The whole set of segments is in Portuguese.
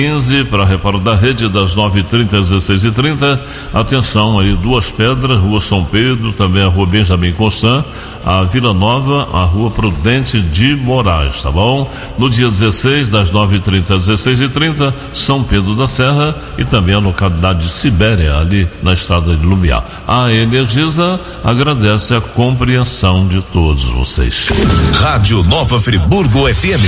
15 para reparo da rede das 9h30 às 16h30. Atenção aí, Duas Pedras, Rua São Pedro, também a Rua Benjamin Constant, a Vila Nova, a Rua Prudente de Moraes, tá bom? No dia 16, das 9h30 às 16h30, São Pedro da Serra e também a localidade de Sibéria, ali na estrada de Lumiar. A Energisa agradece a compreensão de todos vocês. Rádio Nova Friburgo FM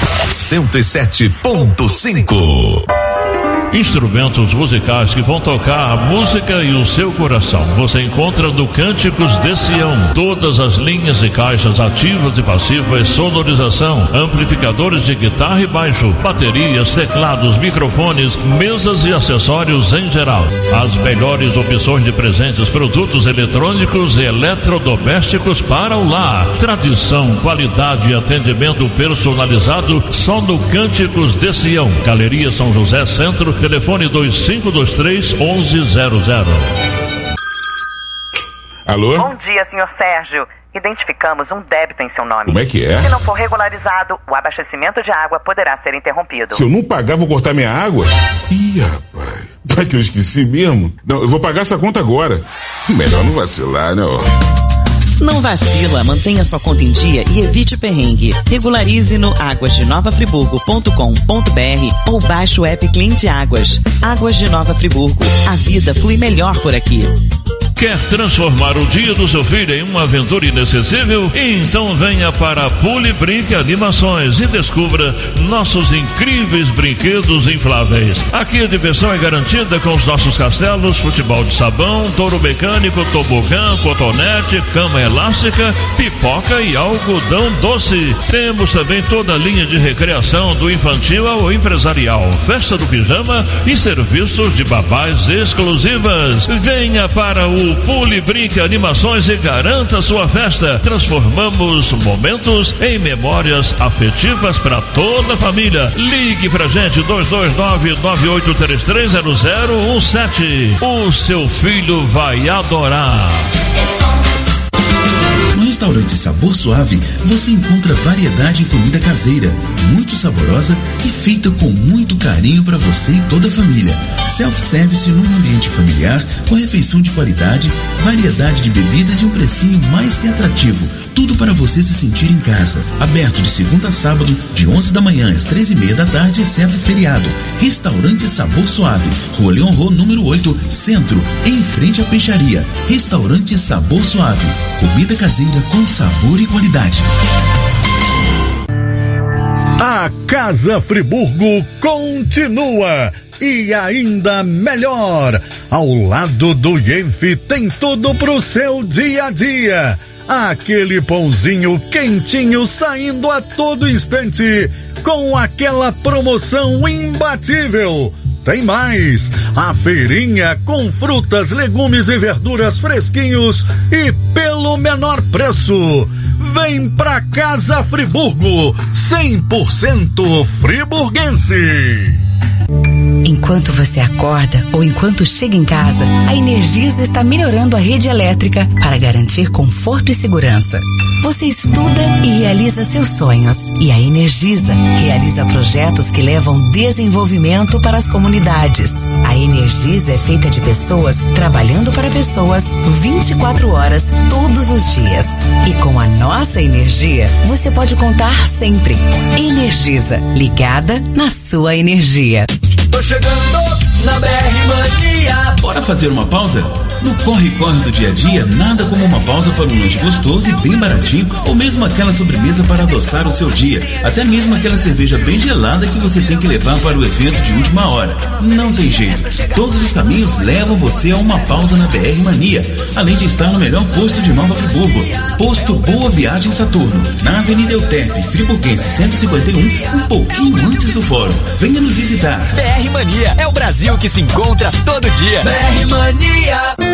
107.5. Instrumentos musicais que vão tocar a música e o seu coração. Você encontra no Cânticos de Sião todas as linhas e caixas ativas e passivas, sonorização, amplificadores de guitarra e baixo, baterias, teclados, microfones, mesas e acessórios em geral. As melhores opções de presentes, produtos eletrônicos e eletrodomésticos para o lar. Tradição, qualidade e atendimento personalizado só no Cânticos de Sião. Galeria São José Centro, telefone 2523-1100. Alô? Bom dia, senhor Sérgio. Identificamos um débito em seu nome. Como é que é? Se não for regularizado, o abastecimento de água poderá ser interrompido. Se eu não pagar, vou cortar minha água? Ih, rapaz. Vai que eu esqueci mesmo? Não, eu vou pagar essa conta agora. Melhor não vacilar, não. Não vacila, mantenha sua conta em dia e evite perrengue. Regularize no aguasdenovafriburgo.com.br ou baixe o app Cliente Águas. Águas de Nova Friburgo. A vida flui melhor por aqui. Quer transformar o dia do seu filho em uma aventura inesquecível? Então venha para Pule Brinque Animações e descubra nossos incríveis brinquedos infláveis. Aqui a diversão é garantida com os nossos castelos, futebol de sabão, touro mecânico, tobogã, cotonete, cama elástica, pipoca e algodão doce. Temos também toda a linha de recreação do infantil ao empresarial, festa do pijama e serviços de babás exclusivas. Venha para o Pule Brinque Animações e garanta sua festa. Transformamos momentos em memórias afetivas para toda a família. Ligue pra gente 229-9833-0017. O seu filho vai adorar. No restaurante Sabor Suave, você encontra variedade em comida caseira, muito saborosa e feita com muito carinho para você e toda a família. Self-service num ambiente familiar, com refeição de qualidade, variedade de bebidas e um precinho mais que atrativo. Tudo para você se sentir em casa. Aberto de segunda a sábado, de 11 da manhã às 13h30 da tarde, exceto feriado. Restaurante Sabor Suave, Rua Leon Rô, número 8, Centro, em frente à peixaria. Restaurante Sabor Suave, comida caseira com sabor e qualidade. A Casa Friburgo continua e ainda melhor. Ao lado do IENF tem tudo pro seu dia a dia. Aquele pãozinho quentinho saindo a todo instante, com aquela promoção imbatível. Tem mais, a feirinha com frutas, legumes e verduras fresquinhos e pelo menor preço. Vem pra Casa Friburgo, 100% friburguense. Enquanto você acorda ou enquanto chega em casa, a Energisa está melhorando a rede elétrica para garantir conforto e segurança. Você estuda e realiza seus sonhos. E a Energisa realiza projetos que levam desenvolvimento para as comunidades. A Energisa é feita de pessoas trabalhando para pessoas 24 horas, todos os dias. E com a nossa energia, você pode contar sempre. Energisa, ligada na sua energia. Tô chegando na BR Mania. Bora fazer uma pausa? No corre-corre do dia a dia, nada como uma pausa para um lanche gostoso e bem baratinho, ou mesmo aquela sobremesa para adoçar o seu dia, até mesmo aquela cerveja bem gelada que você tem que levar para o evento de última hora. Não tem jeito, todos os caminhos levam você a uma pausa na BR Mania, além de estar no melhor posto de Nova Friburgo, Posto Boa Viagem Saturno, na Avenida Euterpe, Friburguense 151, um pouquinho antes do fórum. Venha nos visitar. BR Mania é o Brasil que se encontra todo dia. BR Mania.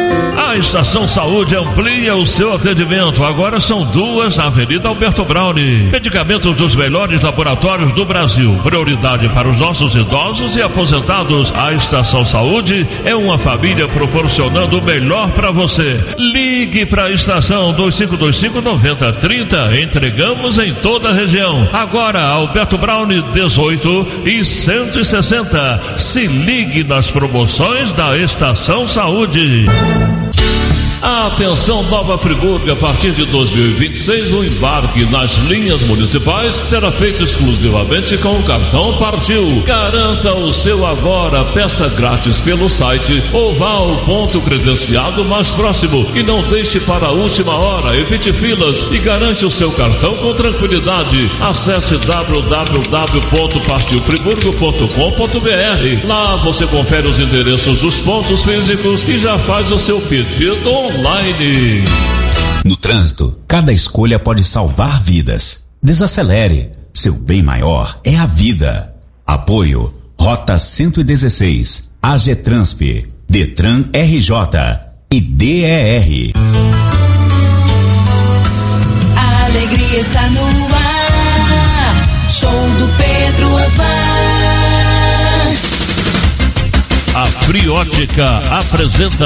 A Estação Saúde amplia o seu atendimento. Agora são 2 na Avenida Alberto Browne. Medicamentos dos melhores laboratórios do Brasil. Prioridade para os nossos idosos e aposentados. A Estação Saúde é uma família proporcionando o melhor para você. Ligue para a Estação 2525-9030. Entregamos em toda a região. Agora Alberto Browne 18 e 160. Se ligue nas promoções da Estação Saúde. Atenção Nova Friburgo, a partir de 2026 o embarque nas linhas municipais será feito exclusivamente com o cartão Partiu. Garanta o seu agora, peça grátis pelo site ou vá ao ponto credenciado mais próximo e não deixe para a última hora, evite filas e garante o seu cartão com tranquilidade. Acesse www.partiufriburgo.com.br. Lá você confere os endereços dos pontos físicos e já faz o seu pedido online. No trânsito, cada escolha pode salvar vidas. Desacelere. Seu bem maior é a vida. Apoio Rota 116, AGETRANSP, Detran RJ e DER. A alegria está no ar. Show do Pedro Osmar. A Friótica apresenta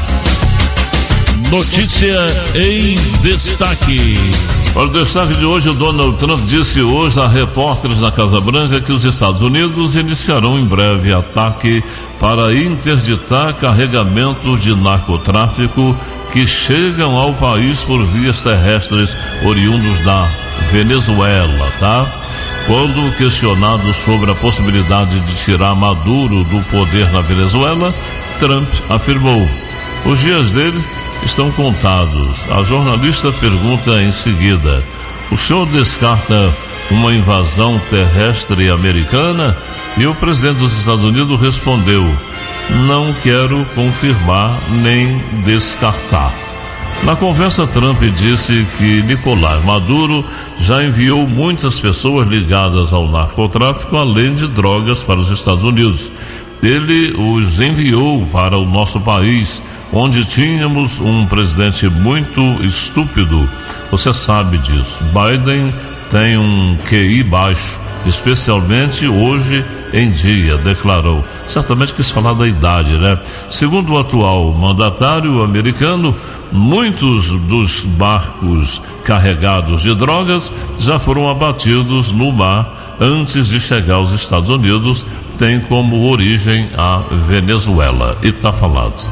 Notícia em Destaque. Para o destaque de hoje, o Donald Trump disse hoje a repórteres na Casa Branca que os Estados Unidos iniciarão em breve ataque para interditar carregamentos de narcotráfico que chegam ao país por vias terrestres oriundos da Venezuela, tá? Quando questionado sobre a possibilidade de tirar Maduro do poder na Venezuela, Trump afirmou: os dias dele estão contados. A jornalista pergunta em seguida: o senhor descarta uma invasão terrestre americana? E o presidente dos Estados Unidos respondeu: não quero confirmar nem descartar. Na conversa, Trump disse que Nicolás Maduro já enviou muitas pessoas ligadas ao narcotráfico, além de drogas, para os Estados Unidos. Ele os enviou para o nosso país, onde tínhamos um presidente muito estúpido. Você sabe disso. Biden tem um QI baixo, especialmente hoje em dia, declarou. Certamente quis falar da idade, né? Segundo o atual mandatário americano, muitos dos barcos carregados de drogas já foram abatidos no mar antes de chegar aos Estados Unidos. Tem como origem a Venezuela. E tá falado.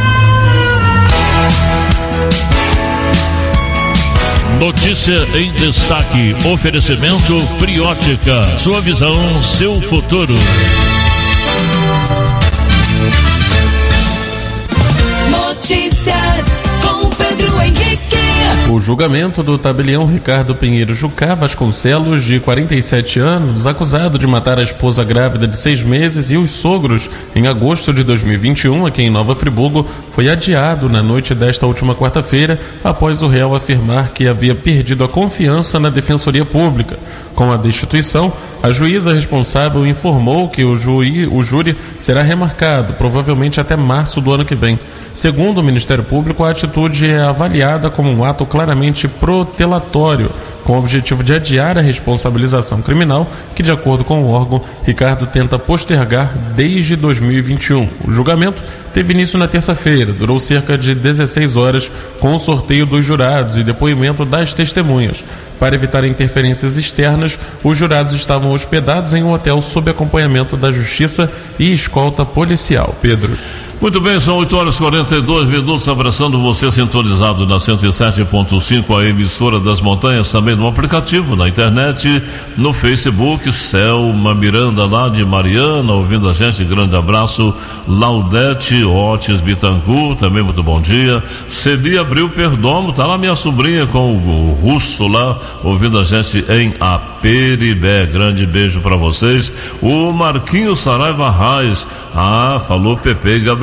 Notícia em Destaque. Oferecimento Friótica. Sua visão, seu futuro. Notícias com Pedro Henrique. O julgamento do tabelião Ricardo Pinheiro Jucá Vasconcelos, de 47 anos, acusado de matar a esposa grávida de 6 meses e os sogros em agosto de 2021 aqui em Nova Friburgo, foi adiado na noite desta última quarta-feira, após o réu afirmar que havia perdido a confiança na Defensoria Pública. Com a destituição, a juíza responsável informou que o júri será remarcado, provavelmente até março do ano que vem. Segundo o Ministério Público, a atitude é avaliada como um ato claramente protelatório, com o objetivo de adiar a responsabilização criminal que, de acordo com o órgão, Ricardo tenta postergar desde 2021. O julgamento teve início na terça-feira, durou cerca de 16 horas, com o sorteio dos jurados e depoimento das testemunhas. Para evitar interferências externas, os jurados estavam hospedados em um hotel sob acompanhamento da Justiça e escolta policial. Pedro. Muito bem, são 8h42, abraçando você sintonizado na 107.5, a emissora das montanhas, também no aplicativo, na internet, no Facebook. Selma Miranda, lá de Mariana, ouvindo a gente, grande abraço. Laudete Otis Bittencourt, também muito bom dia. Celi Abril Perdomo, tá lá minha sobrinha com o Russo lá, ouvindo a gente em Aperibé, grande beijo para vocês. O Marquinhos Saraiva Reis, falou Pepe e Gabriel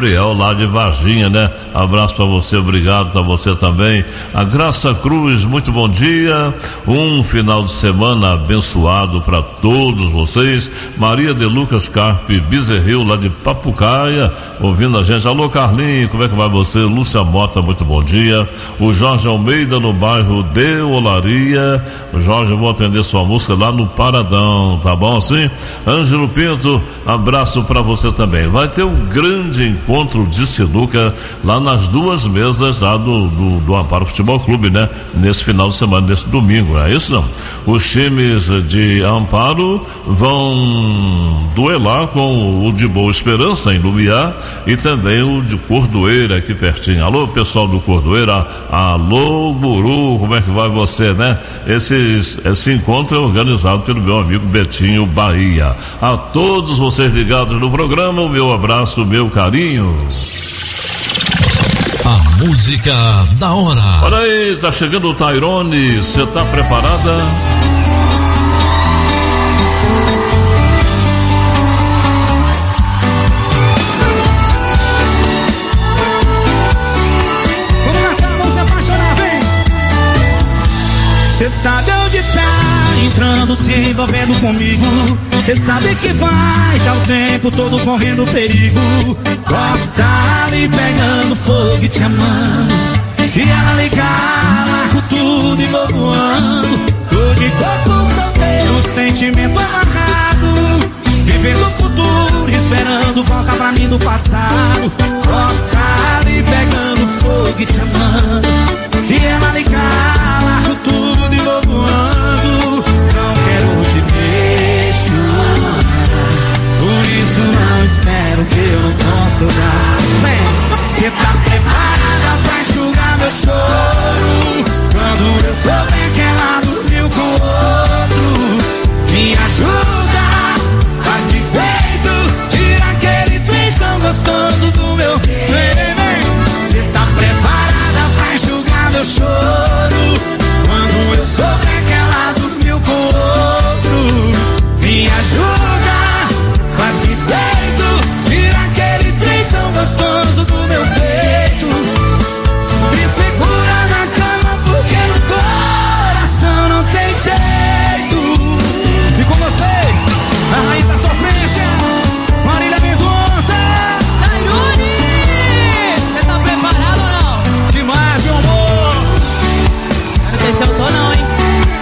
Gabriel lá de Varginha, né? Abraço pra você, obrigado pra você também. A Graça Cruz, muito bom dia, um final de semana abençoado pra todos vocês. Maria de Lucas Carpe Bezerril lá de Papucaia, ouvindo a gente. Alô Carlinhos, como é que vai você? Lúcia Mota, muito bom dia. O Jorge Almeida no bairro de Olaria. Jorge, eu vou atender sua música lá no Paradão, tá bom assim? Ângelo Pinto, abraço pra você também. Vai ter um grande encontro de sinuca lá nas duas mesas lá do Amparo Futebol Clube, né? Nesse final de semana, nesse domingo, é isso não? Os times de Amparo vão duelar com o de Boa Esperança em Lumiar e também o de Cordoeira aqui pertinho. Alô pessoal do Cordoeira, alô Guru, como é que vai você, né? Esse encontro é organizado pelo meu amigo Betinho Bahia. A todos vocês ligados no programa, o meu abraço, o meu carinho. A música da hora. Olha aí, tá chegando o Tairone, você tá preparada? Cê sabe onde tá entrando, se envolvendo comigo. Cê sabe que vai dar o tempo todo correndo perigo. Gosta ali pegando fogo e te amando. Se ela ligar, largo tudo e vou voando. Tô de corpo solteiro, sentimento amarrado, vivendo o futuro, esperando volta pra mim do passado. Gosta ali pegando fogo e te amando. Se ela ligar, largo tudo e vou voando. Não quero te ver chorar, por isso não espero que eu não possa dar. Vem, cê tá preparada pra enxugar meu choro? Quando eu souber que ela dormiu com outro, me ajuda, faz-me feito, tira aquele tensão gostoso do meu. Cê tá preparada pra enxugar meu choro? Quando eu souber que ela dormiu com outro, me ajuda, faz-me feito, tira aquele tensão gostoso do meu peito. Me segura na cama porque no coração não tem jeito. E com vocês, a rainha da sofrência, Marília Mendonça. Tairone, você tá preparado ou não? Demais, meu amor. Eu não sei se eu tô não, hein?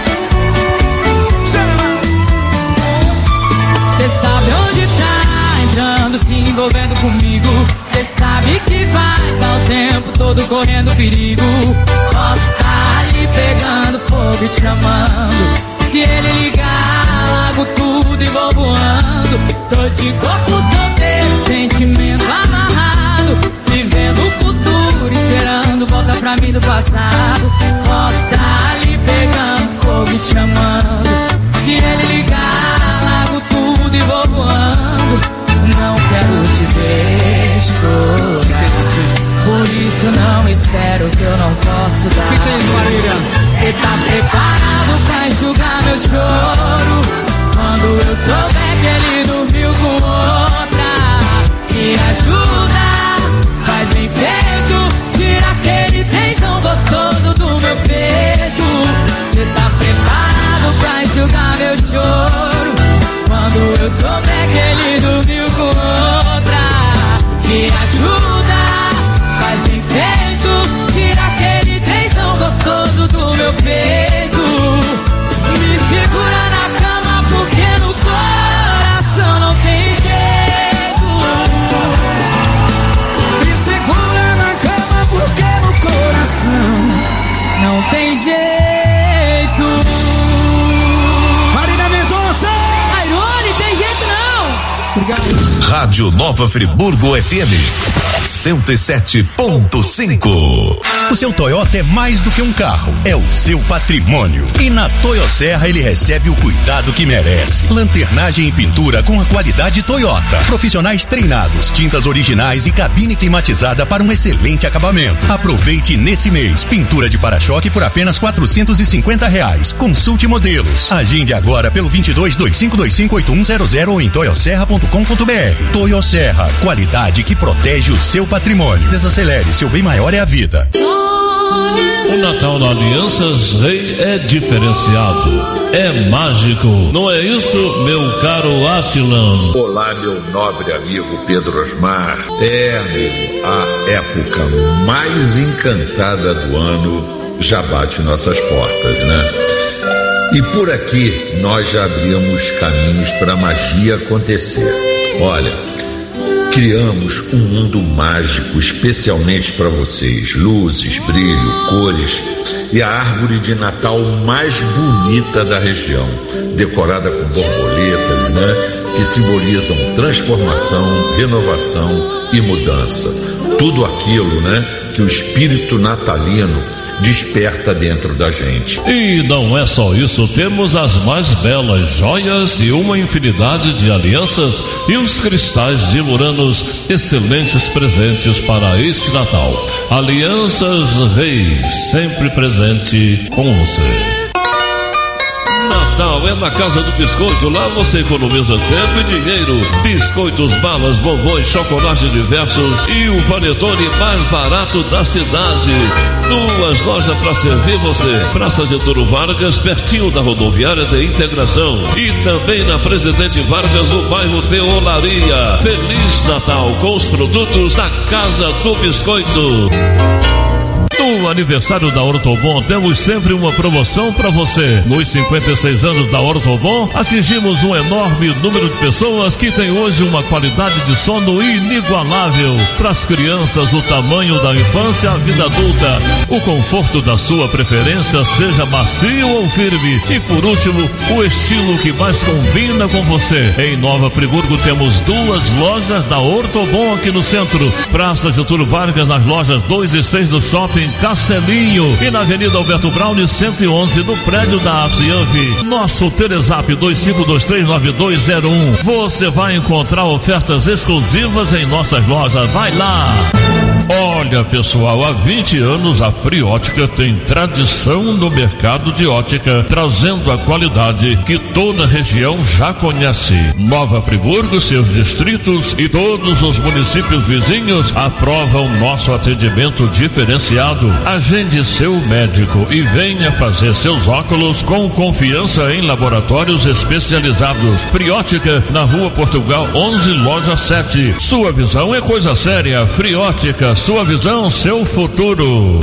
Cê sabe onde tá entrando, se envolvendo comigo. Cê sabe que vai dar o tempo todo correndo perigo. Posso estar ali pegando fogo e te amando. Se ele ligar, largo tudo e vou voando. Tô de corpo solteiro, sentimento amarrado, vivendo o futuro, esperando volta pra mim do passado. Posso estar ali pegando fogo e te amando. Se ele ligar, largo tudo e vou voando. Não quero te ver chorar, por isso não espero que eu não posso dar. Cê tá preparado pra enxugar meu choro? Quando eu souber que ele dormiu com outra, me ajuda, faz bem feito, tira aquele tensão gostoso do meu peito. Cê tá preparado pra enxugar meu choro? Quando eu souber que ele dormiu com outra, me ajuda, faz bem feito, tira aquele tensão gostoso do meu peito. Me segura na cama porque no coração não tem jeito. Me segura na cama porque no coração não tem jeito. Marília Mendonça. Tairone, tem jeito não. Obrigado. Rádio Nova Friburgo FM 107.5. O seu Toyota é mais do que um carro, é o seu patrimônio. E na Toyosserra ele recebe o cuidado que merece. Lanternagem e pintura com a qualidade Toyota. Profissionais treinados, tintas originais e cabine climatizada para um excelente acabamento. Aproveite nesse mês. Pintura de para-choque por apenas R$450. Consulte modelos. Agende agora pelo 2225258100 ou em toyosserra.com.br. Toyo Serra, qualidade que protege o seu patrimônio. Desacelere, seu bem maior é a vida. O Natal na Alianças Rei é diferenciado, é mágico, não é isso, meu caro Atilan? Olá, meu nobre amigo Pedro Osmar. Amigo, a época mais encantada do ano já bate nossas portas, né? E por aqui nós já abrimos caminhos para a magia acontecer. Olha, criamos um mundo mágico especialmente para vocês. Luzes, brilho, cores e a árvore de Natal mais bonita da região, decorada com borboletas, né? Que simbolizam transformação, renovação e mudança. Tudo aquilo, né? Que o espírito natalino desperta dentro da gente. E não é só isso, temos as mais belas joias e uma infinidade de alianças e os cristais de Muranos, excelentes presentes para este Natal. Alianças Reis, sempre presente com você. Natal é na Casa do Biscoito, lá você economiza tempo e dinheiro. Biscoitos, balas, bombons, chocolate diversos e o panetone mais barato da cidade. 2 lojas para servir você. Praça Getúlio Vargas, pertinho da rodoviária de Integração. E também na Presidente Vargas, no bairro de Olaria. Feliz Natal com os produtos da Casa do Biscoito. No aniversário da Ortobon, temos sempre uma promoção para você. Nos 56 anos da Ortobon, atingimos um enorme número de pessoas que têm hoje uma qualidade de sono inigualável. Para as crianças, o tamanho da infância à vida adulta. O conforto da sua preferência, seja macio ou firme. E por último, o estilo que mais combina com você. Em Nova Friburgo, temos 2 lojas da Ortobon aqui no centro. Praça Getúlio Vargas, nas lojas 2 e 6 do Shopping Castelinho e na Avenida Alberto Braune 111 no prédio da Acianf. Nosso Telezap 25239201. Você vai encontrar ofertas exclusivas em nossas lojas. Vai lá! Olha, pessoal, há 20 anos a Friótica tem tradição no mercado de ótica, trazendo a qualidade que toda a região já conhece. Nova Friburgo, seus distritos e todos os municípios vizinhos aprovam nosso atendimento diferenciado. Agende seu médico e venha fazer seus óculos com confiança em laboratórios especializados. Friótica, na Rua Portugal 11, loja 7. Sua visão é coisa séria. Friótica, sua visão, seu futuro.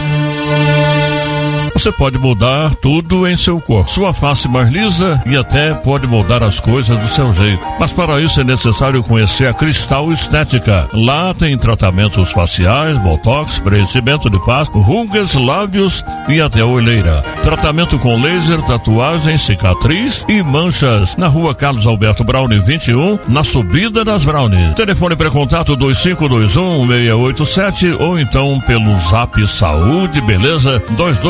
Você pode mudar tudo em seu corpo, sua face mais lisa e até pode mudar as coisas do seu jeito. Mas para isso é necessário conhecer a Cristal Estética. Lá tem tratamentos faciais, botox, preenchimento de face, rugas, lábios e até olheira. Tratamento com laser, tatuagem, cicatriz e manchas. Na Rua Carlos Alberto Braune 21, na subida das Brownies. Telefone para contato 2521-687 ou então pelo Zap Saúde Beleza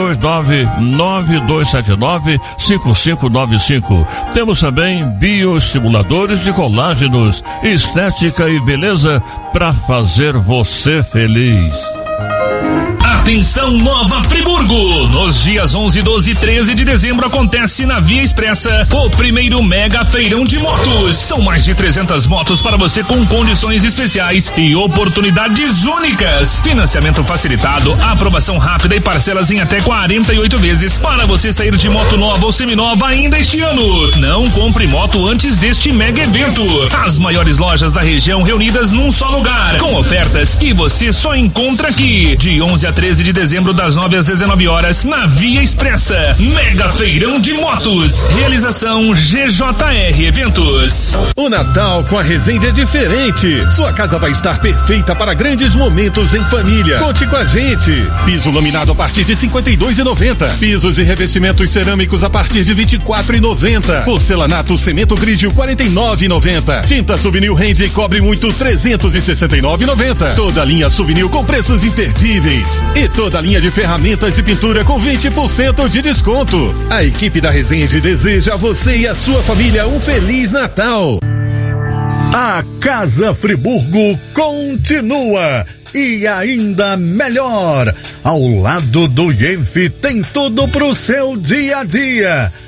229-9279-5595. Temos também bioestimuladores de colágenos, estética e beleza para fazer você feliz. Atenção Nova Friburgo! Nos dias 11, 12 e 13 de dezembro acontece na Via Expressa o primeiro mega feirão de motos. São mais de 300 motos para você com condições especiais e oportunidades únicas. Financiamento facilitado, aprovação rápida e parcelas em até 48 vezes para você sair de moto nova ou seminova ainda este ano. Não compre moto antes deste mega evento. As maiores lojas da região reunidas num só lugar, com ofertas que você só encontra aqui. De 11 a 13 de dezembro, das 9 às 19 horas, na Via Expressa. Mega Feirão de Motos. Realização GJR Eventos. O Natal com a Resende é diferente. Sua casa vai estar perfeita para grandes momentos em família. Conte com a gente. Piso laminado a partir de R$ 52,90. Pisos e revestimentos cerâmicos a partir de R$ 24,90. Porcelanato cimento Grigio R$ 49,90. Tinta Souvenir Rende e Cobre Muito R$ 369,90. Toda a linha Souvenir com preços imperdíveis. E toda a linha de ferramentas e pintura com 20% de desconto. A equipe da Resende deseja a você e a sua família um Feliz Natal. A Casa Friburgo continua e ainda melhor. Ao lado do IENF tem tudo pro seu dia a dia.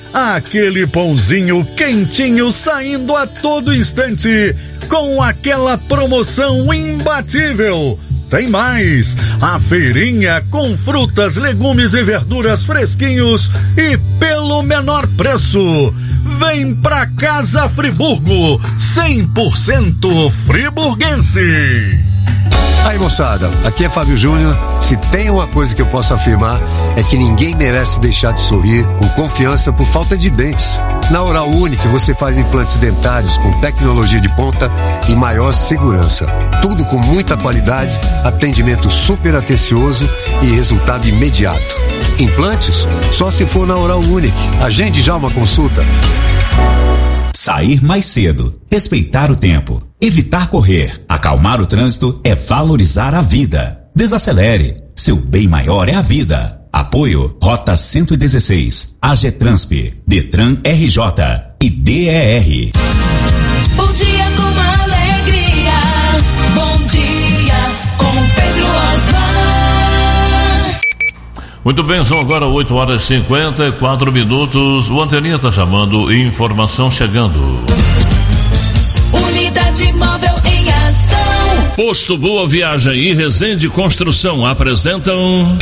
aquele pãozinho quentinho saindo a todo instante, com aquela promoção imbatível. Tem mais, a feirinha com frutas, legumes e verduras fresquinhos e pelo menor preço. Vem pra Casa Friburgo, 100% friburguense. Aí, moçada, aqui é Fábio Júnior. Se tem uma coisa que eu posso afirmar é que ninguém merece deixar de sorrir com confiança por falta de dentes. Na Oral Unique você faz implantes dentários com tecnologia de ponta e maior segurança. Tudo com muita qualidade, atendimento super atencioso e resultado imediato. Implantes? Só se for na Oral Unique. Agende já uma consulta. Sair mais cedo, respeitar o tempo, evitar correr, acalmar o trânsito é valorizar a vida. Desacelere, seu bem maior é a vida. Apoio Rota 116, AGETRANSP, Detran RJ e DER. Bom dia com alegria, bom dia com Pedro Osmar. Muito bem, são agora 8 horas e 54 minutos. O Anteninha está chamando, informação chegando. Unidade móvel em ação. Posto Boa Viagem e Resende Construção apresentam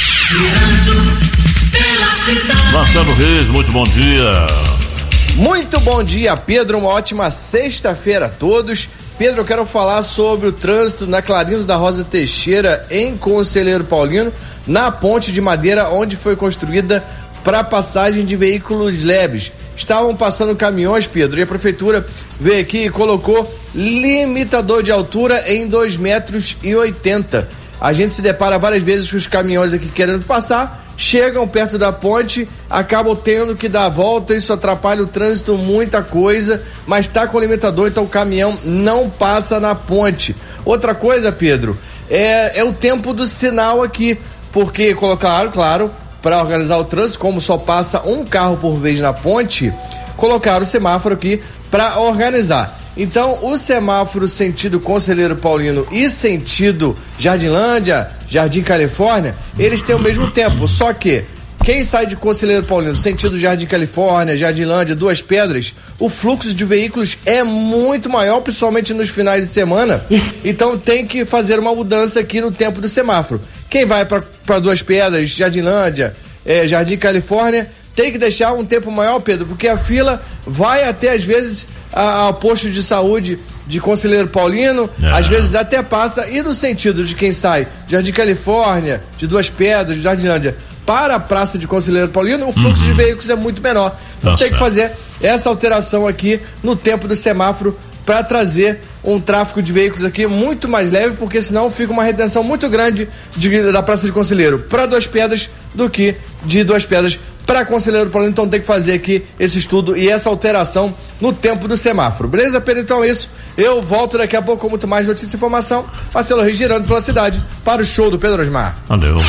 pela cidade. Marcelo Reis, muito bom dia. Muito bom dia, Pedro, uma ótima sexta-feira a todos. Pedro, eu quero falar sobre o trânsito na Clarindo da Rosa Teixeira, em Conselheiro Paulino, na ponte de madeira onde foi construída para passagem de veículos leves. Estavam passando caminhões, Pedro, e a prefeitura veio aqui e colocou limitador de altura em 2,80 metros. A gente se depara várias vezes com os caminhões aqui querendo passar, chegam perto da ponte, acabam tendo que dar a volta, isso atrapalha o trânsito, muita coisa, mas está com limitador, então o caminhão não passa na ponte. Outra coisa, Pedro, é o tempo do sinal aqui, porque colocaram, claro, para organizar o trânsito, como só passa um carro por vez na ponte, colocaram o semáforo aqui para organizar. Então, o semáforo sentido Conselheiro Paulino e sentido Jardinlândia, Jardim Califórnia, eles têm o mesmo tempo, só que quem sai de Conselheiro Paulino, sentido Jardim Califórnia, Jardinlândia, Duas Pedras, o fluxo de veículos é muito maior, principalmente nos finais de semana, então tem que fazer uma mudança aqui no tempo do semáforo. Quem vai para Duas Pedras, Jardinlândia, Jardim Califórnia, tem que deixar um tempo maior, Pedro, porque a fila vai até, às vezes, ao posto de saúde de Conselheiro Paulino, às vezes até passa, e no sentido de quem sai de Jardim Califórnia, de Duas Pedras, de Jardinlândia, para a praça de Conselheiro Paulino, o fluxo de veículos é muito menor. Então tem que fazer essa alteração aqui no tempo do semáforo para trazer um tráfego de veículos aqui muito mais leve, porque senão fica uma retenção muito grande da praça de Conselheiro para Duas Pedras do que de Duas Pedras para Conselheiro Paulino. Então tem que fazer aqui esse estudo e essa alteração no tempo do semáforo. Beleza, Pedro? Então é isso. Eu volto daqui a pouco com muito mais notícia e informação. Marcelo Reis girando pela cidade para o show do Pedro Osmar. Valeu.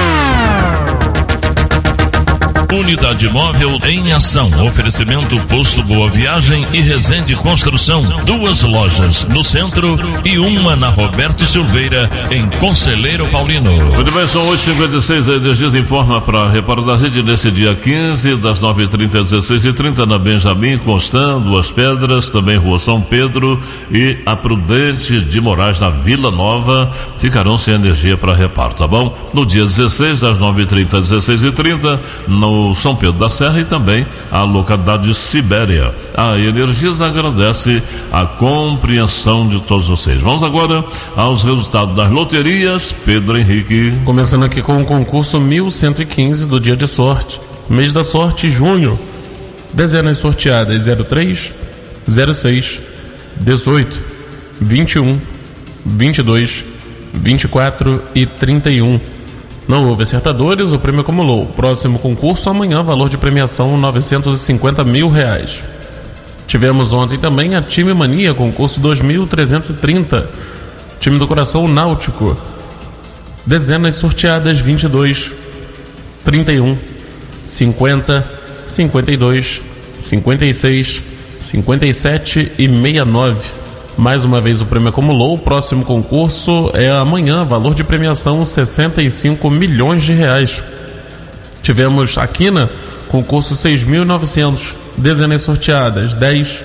Unidade móvel em ação. Oferecimento Posto Boa Viagem e Resende Construção. 2 lojas no centro e uma na Roberto Silveira, em Conselheiro Paulino. Muito bem, são 8h56. A Energias informa para a Repórter da Rede nesse dia 15, das 9h30 às 16h30, na Benjamin Constant, Duas Pedras, também Rua São Pedro e a Prudente de Moraes, na Vila Nova, ficarão sem energia para reparo, tá bom? No dia 16, das 9h30 às 16h30, no São Pedro da Serra e também a localidade de Sibéria. A Energias agradece a compreensão de todos vocês. Vamos agora aos resultados das loterias. Pedro Henrique. Começando aqui com o concurso 1115 do dia de sorte. Mês da sorte, junho. Dezenas sorteadas 03, 06, 18, 21, 22, 24 e 31. Não houve acertadores, o prêmio acumulou. Próximo concurso amanhã, valor de premiação R$950 mil. Tivemos ontem também a Time Mania, concurso 2330. Time do Coração Náutico. Dezenas sorteadas 22, 31, 50, 52, 56, 57 e 69. Mais uma vez o prêmio acumulou. O próximo concurso é amanhã, valor de premiação R$65 milhões. Tivemos a quina concurso 6.900, dezenas sorteadas 10,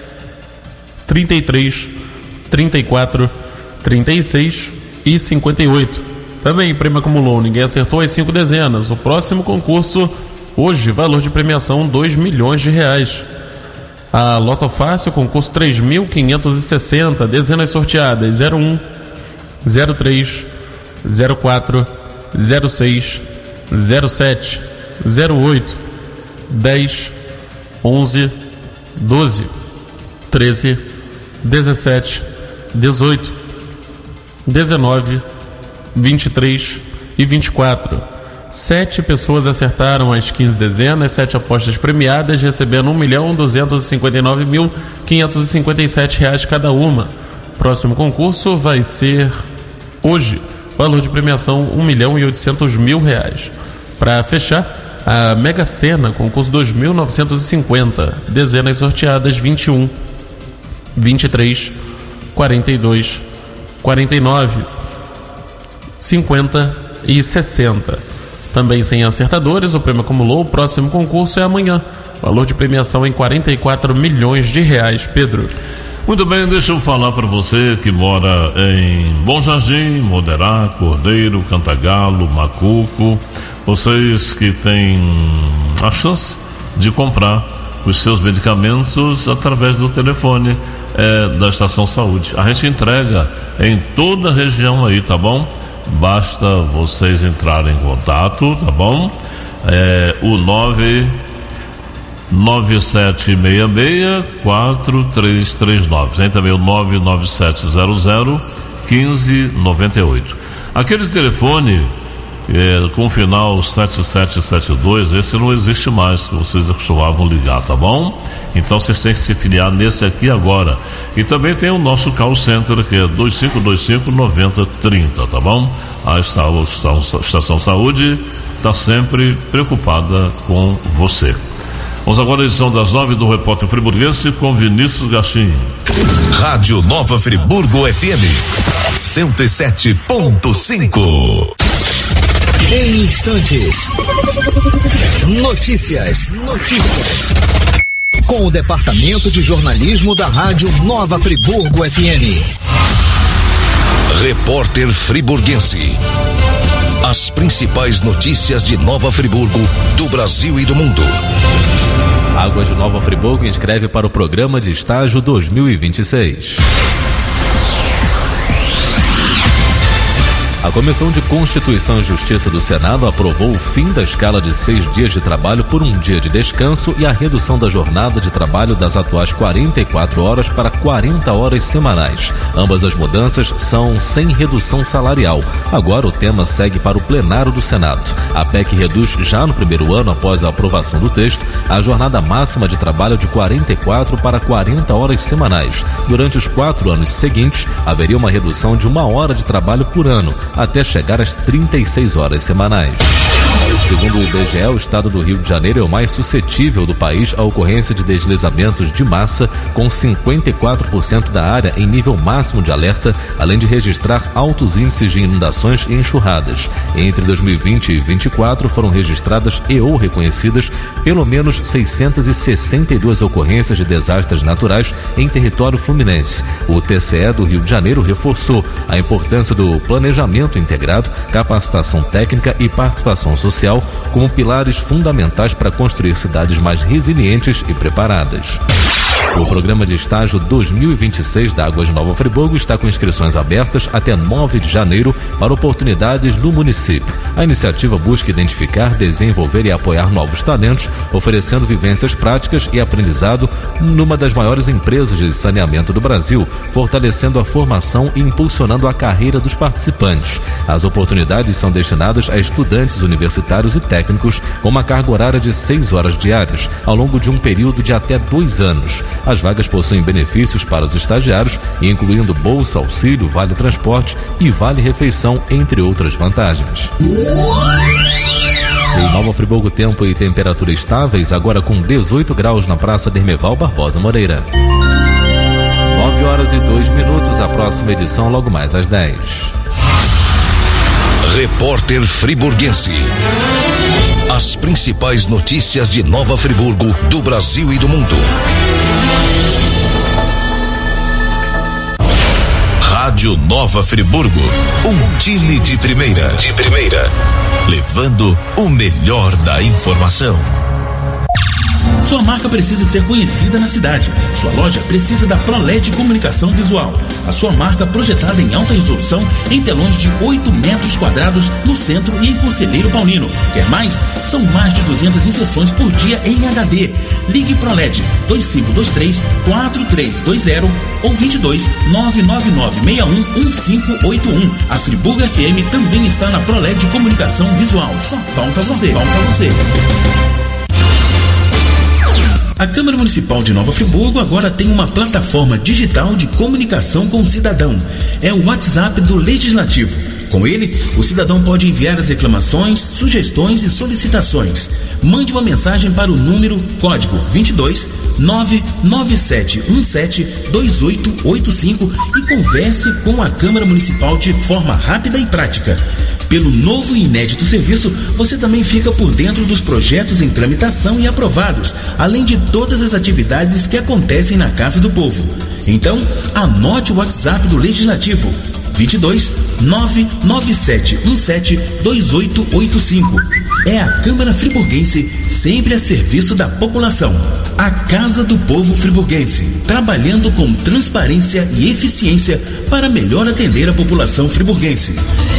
33, 34, 36 e 58. Também prêmio acumulou, ninguém acertou as 5 dezenas. O próximo concurso, hoje, valor de premiação R$2 milhões. A Loto Fácil, concurso 3.560, dezenas sorteadas 01, 03, 04, 06, 07, 08, 10, 11, 12, 13, 17, 18, 19, 23 e 24. 7 pessoas acertaram as 15 dezenas, 7 apostas premiadas, recebendo R$1.259.557 cada uma. Próximo concurso vai ser hoje, valor de premiação R$1.800.000. Para fechar, a Mega Sena, concurso 2.950, dezenas sorteadas 21, 23, 42, 49, 50 e 60. Também sem acertadores, o prêmio acumulou. O próximo concurso é amanhã. Valor de premiação em R$44 milhões. Pedro. Muito bem, deixa eu falar para você que mora em Bom Jardim, Moderá, Cordeiro, Cantagalo, Macuco. Vocês que têm a chance de comprar os seus medicamentos através do telefone da Estação Saúde. A gente entrega em toda a região aí, tá bom? Basta vocês entrarem em contato, tá bom? O 99766-4339. Tem também o 99700-1598. Aquele telefone com o final 7772, esse não existe mais, que vocês costumavam ligar, tá bom? Então vocês têm que se filiar nesse aqui agora. E também tem o nosso call center, que é 2525-9030, tá bom? A Estação Saúde está sempre preocupada com você. Vamos agora à edição das 9 do Repórter Friburguense com Vinícius Gachim. Rádio Nova Friburgo FM 107.5. Em instantes, notícias. Com o Departamento de Jornalismo da Rádio Nova Friburgo FM. Repórter Friburguense. As principais notícias de Nova Friburgo, do Brasil e do mundo. Águas de Nova Friburgo inscreve para o Programa de Estágio 2026. A Comissão de Constituição e Justiça do Senado aprovou o fim da escala de 6 dias de trabalho por um dia de descanso e a redução da jornada de trabalho das atuais 44 horas para 40 horas semanais. Ambas as mudanças são sem redução salarial. Agora o tema segue para o plenário do Senado. A PEC reduz já no primeiro ano, após a aprovação do texto, a jornada máxima de trabalho de 44 para 40 horas semanais. Durante os 4 anos seguintes, haveria uma redução de 1 hora de trabalho por ano, até chegar às 36 horas semanais. Segundo o IBGE, o estado do Rio de Janeiro é o mais suscetível do país à ocorrência de deslizamentos de massa, com 54% da área em nível máximo de alerta, além de registrar altos índices de inundações e enxurradas. Entre 2020 e 2024 foram registradas ou reconhecidas pelo menos 662 ocorrências de desastres naturais em território fluminense. O TCE do Rio de Janeiro reforçou a importância do planejamento integrado, capacitação técnica e participação social como pilares fundamentais para construir cidades mais resilientes e preparadas. O Programa de Estágio 2026 da Águas de Nova Friburgo está com inscrições abertas até 9 de janeiro para oportunidades no município. A iniciativa busca identificar, desenvolver e apoiar novos talentos, oferecendo vivências práticas e aprendizado numa das maiores empresas de saneamento do Brasil, fortalecendo a formação e impulsionando a carreira dos participantes. As oportunidades são destinadas a estudantes universitários e técnicos com uma carga horária de 6 horas diárias, ao longo de um período de até 2 anos. As vagas possuem benefícios para os estagiários, incluindo bolsa, auxílio, vale transporte e vale refeição, entre outras vantagens. Em Nova Friburgo, tempo e temperatura estáveis, agora com 18 graus na Praça Dermeval Barbosa Moreira. 9 horas e 2 minutos, a próxima edição logo mais às 10. Repórter Friburguense. As principais notícias de Nova Friburgo, do Brasil e do mundo. Rádio Nova Friburgo, um time de primeira. Levando o melhor da informação. Sua marca precisa ser conhecida na cidade. Sua loja precisa da ProLED Comunicação Visual. A sua marca projetada em alta resolução em telões de 8 metros quadrados no centro e em Conselheiro Paulino. Quer mais? São mais de 200 inserções por dia em HD. Ligue ProLED 2523-4320 ou 22-99961-1581. A Friburgo FM também está na ProLED Comunicação Visual. Só falta você. A Câmara Municipal de Nova Friburgo agora tem uma plataforma digital de comunicação com o cidadão. É o WhatsApp do Legislativo. Com ele, o cidadão pode enviar as reclamações, sugestões e solicitações. Mande uma mensagem para o número código 22 997172885 e converse com a Câmara Municipal de forma rápida e prática. Pelo novo e inédito serviço, você também fica por dentro dos projetos em tramitação e aprovados, além de todas as atividades que acontecem na Casa do Povo. Então, anote o WhatsApp do Legislativo: 22 997172885. É a Câmara Friburguense, sempre a serviço da população. A Casa do Povo Friburguense, trabalhando com transparência e eficiência para melhor atender a população friburguense.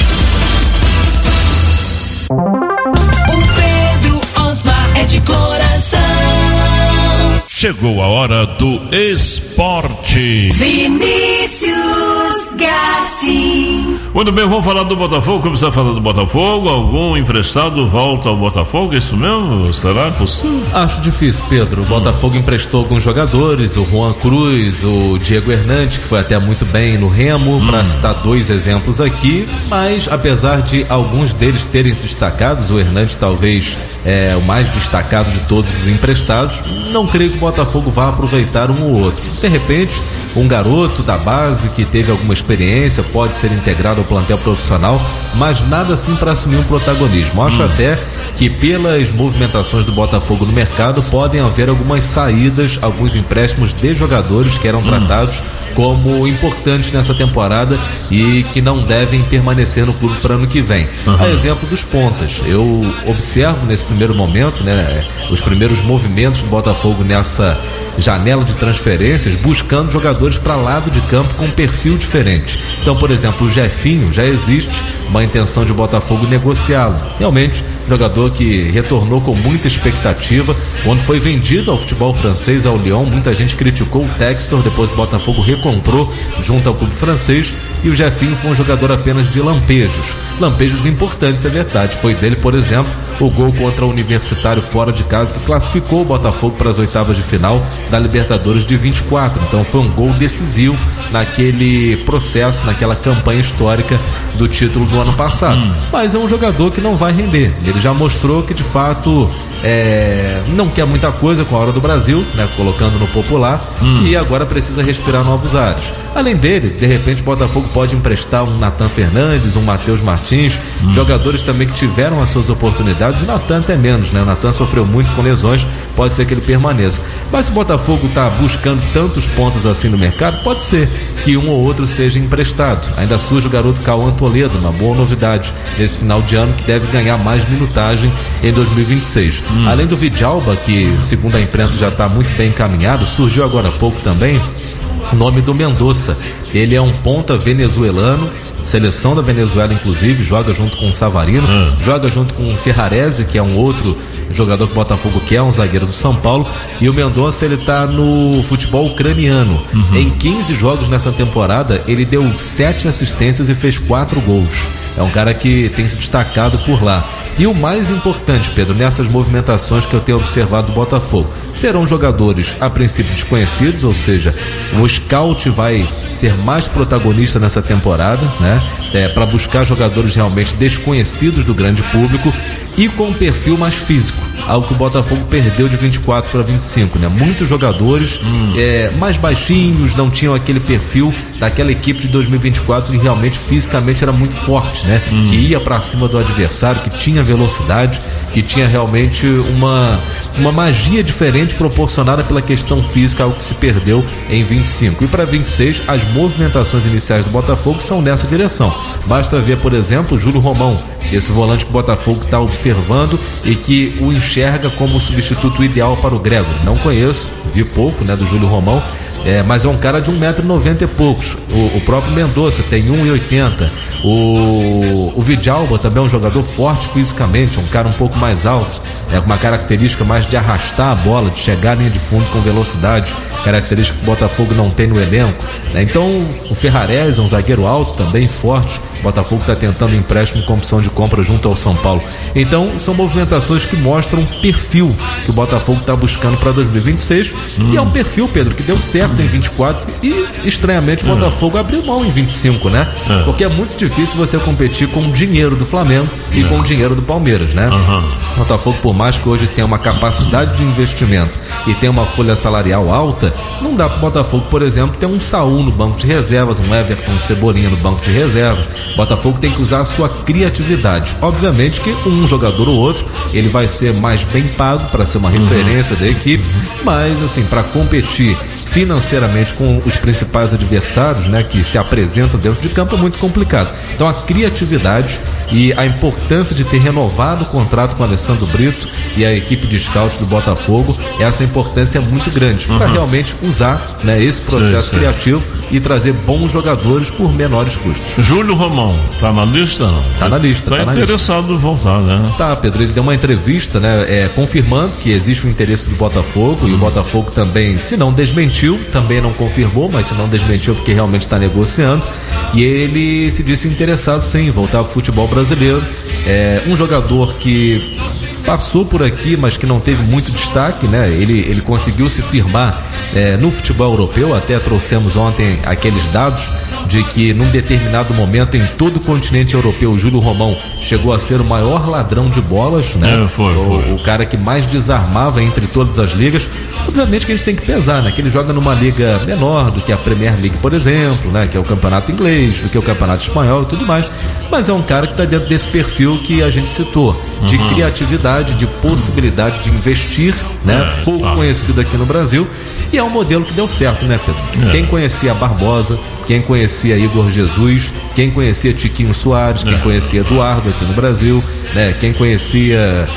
O Pedro Osmar é de coração. Chegou a hora do esporte. Vinícius Gasti. Muito bem, vamos falar do Botafogo. Começar a falar do Botafogo. Algum emprestado volta ao Botafogo? É isso mesmo? Será possível? Acho difícil, Pedro. O Botafogo emprestou alguns jogadores, o Juan Cruz, o Diego Hernandes, que foi até muito bem no Remo, para citar dois exemplos aqui, mas apesar de alguns deles terem se destacados, o Hernandes talvez é o mais destacado de todos os emprestados, não creio que o Botafogo vá aproveitar um ou outro. De repente, um garoto da base que teve alguma experiência pode ser integrado ao plantel profissional, mas nada assim para assumir um protagonismo. Acho até que pelas movimentações do Botafogo no mercado podem haver algumas saídas, alguns empréstimos de jogadores que eram tratados como importantes nessa temporada e que não devem permanecer no clube para ano que vem. A exemplo dos pontas, eu observo nesse primeiro momento, né, os primeiros movimentos do Botafogo nessa janela de transferências, buscando jogadores para lado de campo com um perfil diferente. Então, por exemplo, o Jefinho, já existe uma intenção de Botafogo negociá-lo. Realmente, jogador que retornou com muita expectativa. Quando foi vendido ao futebol francês, ao Lyon, muita gente criticou o Textor, depois o Botafogo recomprou junto ao clube francês, e o Jefinho foi um jogador apenas de lampejos importantes, é verdade. Foi dele, por exemplo, o gol contra o Universitário fora de casa, que classificou o Botafogo para as oitavas de final da Libertadores de 24. Então foi um gol decisivo naquele processo, naquela campanha histórica do título do ano passado. Mas é um jogador que não vai render. Ele já mostrou que de fato não quer muita coisa com a hora do Brasil, né, colocando no popular, e agora precisa respirar novos ares. Além dele, de repente o Botafogo pode emprestar um Nathan Fernandes, um Matheus Martins, jogadores também que tiveram as suas oportunidades. O Nathan até menos, né? O Nathan sofreu muito com lesões, pode ser que ele permaneça. Mas se o Botafogo está buscando tantos pontos assim no mercado, pode ser que um ou outro seja emprestado. Ainda surge o garoto Cauã Toledo, uma boa novidade nesse final de ano, que deve ganhar mais minutagem em 2026. Além do Vidalba, que segundo a imprensa já está muito bem encaminhado, surgiu agora há pouco também o nome do Mendonça. Ele é um ponta venezuelano, seleção da Venezuela inclusive, joga junto com o Savarino, joga junto com o Ferrarese, que é um outro jogador que o Botafogo quer, um zagueiro do São Paulo, e o Mendonça, ele tá no futebol ucraniano. Em 15 jogos nessa temporada, ele deu 7 assistências e fez 4 gols. É um cara que tem se destacado por lá. E o mais importante, Pedro, nessas movimentações que eu tenho observado do Botafogo, serão jogadores a princípio desconhecidos, ou seja, o scout vai ser mais protagonista nessa temporada, né? Para buscar jogadores realmente desconhecidos do grande público e com um perfil mais físico. algo que o Botafogo perdeu de 24 para 25, né? Muitos jogadores mais baixinhos, não tinham aquele perfil daquela equipe de 2024 que realmente fisicamente era muito forte, né? Que ia para cima do adversário, que tinha velocidade, que tinha realmente uma magia diferente proporcionada pela questão física, algo que se perdeu em 25. E para 26, as movimentações iniciais do Botafogo são nessa direção. Basta ver, por exemplo, o Júlio Romão, esse volante que o Botafogo está observando e que o enxerga como o substituto ideal para o Gregor. Não conheço, vi pouco, né, do Júlio Romão. Mas é um cara de 1,90m e poucos. O próprio Mendonça tem 1,80m. O Vidalba também é um jogador forte fisicamente, um cara um pouco mais alto, com uma característica mais de arrastar a bola, de chegar à linha de fundo com velocidade, característica que o Botafogo não tem no elenco, né? Então o Ferrarese é um zagueiro alto, também forte. O Botafogo está tentando empréstimo com opção de compra junto ao São Paulo. Então são movimentações que mostram um perfil que o Botafogo está buscando para 2026. E é um perfil, Pedro, que deu certo em 24 e estranhamente o Botafogo abriu mão em 25, né? Porque é muito difícil você competir com o dinheiro do Flamengo e com o dinheiro do Palmeiras, né? O Botafogo, por mais que hoje tenha uma capacidade de investimento e tenha uma folha salarial alta, não dá para o Botafogo, por exemplo, ter um Saúl no banco de reservas, um Everton, um Cebolinha no banco de reservas. O Botafogo tem que usar a sua criatividade. Obviamente que um jogador ou outro ele vai ser mais bem pago para ser uma referência da equipe, mas assim, para competir financeiramente com os principais adversários, né, que se apresentam dentro de campo, é muito complicado. Então a criatividade e a importância de ter renovado o contrato com o Alessandro Brito e a equipe de scout do Botafogo, essa importância é muito grande para realmente usar, né, esse processo criativo e trazer bons jogadores por menores custos. Júlio Romão, tá na lista? Tá na lista. Tá interessado em voltar, né? Tá, Pedro, ele deu uma entrevista, né, confirmando que existe o interesse do Botafogo e o Botafogo também, se não desmentiu, também não confirmou, mas se não desmentiu porque realmente está negociando, e ele se disse interessado sim em voltar ao futebol brasileiro. Um jogador que passou por aqui, mas que não teve muito destaque, né? Ele conseguiu se firmar no futebol europeu. Até trouxemos ontem aqueles dados de que num determinado momento em todo o continente europeu o Júlio Romão chegou a ser o maior ladrão de bolas, né? O cara que mais desarmava entre todas as ligas. Obviamente que a gente tem que pesar, né? Que ele joga numa liga menor do que a Premier League, por exemplo, né? Que é o campeonato inglês, do que o campeonato espanhol e tudo mais. Mas é um cara que está dentro desse perfil que a gente citou, de criatividade, de possibilidade de investir, né? Pouco conhecido aqui no Brasil, e é um modelo que deu certo, né, Pedro? Quem conhecia Barbosa, quem conhecia Igor Jesus, quem conhecia Tiquinho Soares, quem conhecia Eduardo aqui no Brasil, né? Quem conhecia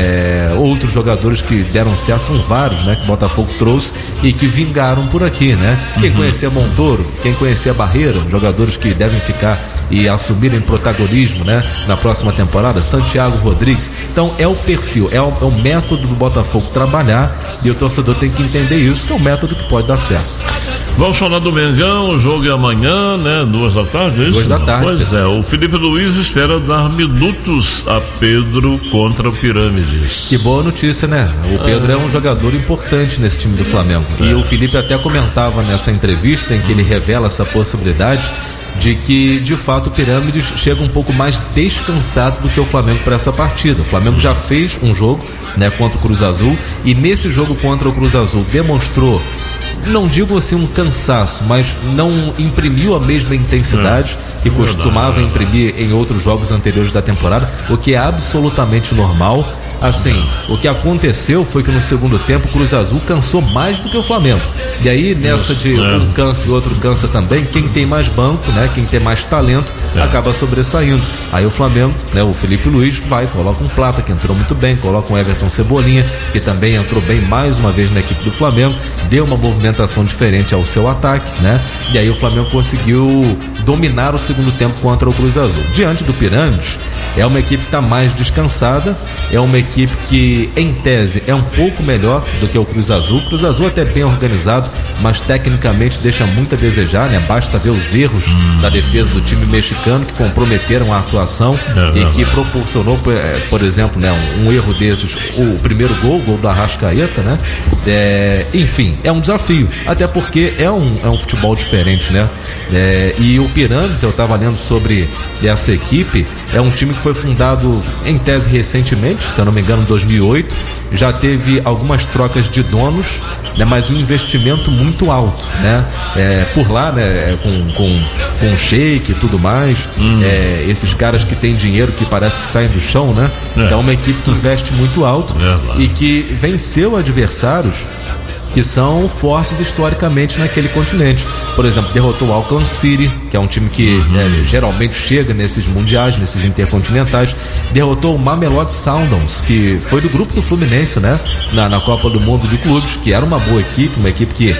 outros jogadores que deram certo, são vários, né? Que o Botafogo trouxe e que vingaram por aqui, né? Quem conhecia Montoro, quem conhecia Barreira, jogadores que devem ficar e assumirem protagonismo, né, na próxima temporada, Santiago Rodrigues. Então é o perfil, é o método do Botafogo trabalhar, e o torcedor tem que entender isso, que é um método que pode dar certo. Vamos falar do Mengão, o jogo é amanhã, né? 2 da tarde, é isso? 2 da tarde. Pois Pedro. O Felipe Luiz espera dar minutos a Pedro contra o Pirâmides. Que boa notícia, né? O Pedro é um jogador importante nesse time do Flamengo. E o Felipe até comentava nessa entrevista em que ele revela essa possibilidade de que, de fato, o Pirâmides chega um pouco mais descansado do que o Flamengo para essa partida. O Flamengo já fez um jogo, né, contra o Cruz Azul, e nesse jogo contra o Cruz Azul demonstrou, não digo assim um cansaço, mas não imprimiu a mesma intensidade que costumava imprimir em outros jogos anteriores da temporada, o que é absolutamente normal. Assim, o que aconteceu foi que no segundo tempo o Cruz Azul cansou mais do que o Flamengo. E aí, nessa de um cansa e outro cansa também, quem tem mais banco, né, quem tem mais talento, acaba sobressaindo. Aí o Flamengo, né, o Felipe Luiz vai, coloca um Plata, que entrou muito bem, coloca um Everton Cebolinha, que também entrou bem mais uma vez na equipe do Flamengo, deu uma movimentação diferente ao seu ataque, né? E aí o Flamengo conseguiu dominar o segundo tempo contra o Cruz Azul. Diante do Pirâmides, é uma equipe que está mais descansada, é uma equipe que, em tese, é um pouco melhor do que o Cruz Azul. O Cruz Azul até bem organizado, mas tecnicamente deixa muito a desejar, né? Basta ver os erros da defesa do time mexicano que comprometeram a atuação e que proporcionou, por exemplo, né, um erro desses, o primeiro gol do Arrascaeta, né? Enfim, é um desafio, até porque é um futebol diferente, né? E o Pirâmides, eu estava lendo sobre essa equipe, é um time que foi fundado em tese recentemente, se eu não me engano, em 2008, já teve algumas trocas de donos, né, mas um investimento muito alto, né? Por lá, né, com shake e tudo mais, esses caras que têm dinheiro que parece que saem do chão, né? É uma equipe que investe muito alto e que venceu adversários que são fortes historicamente naquele continente. Por exemplo, derrotou o Auckland City, que é um time que geralmente chega nesses mundiais, nesses intercontinentais. Derrotou o Mamelodi Sundowns, que foi do grupo do Fluminense, né? Na Copa do Mundo de Clubes, que era uma boa equipe, uma equipe que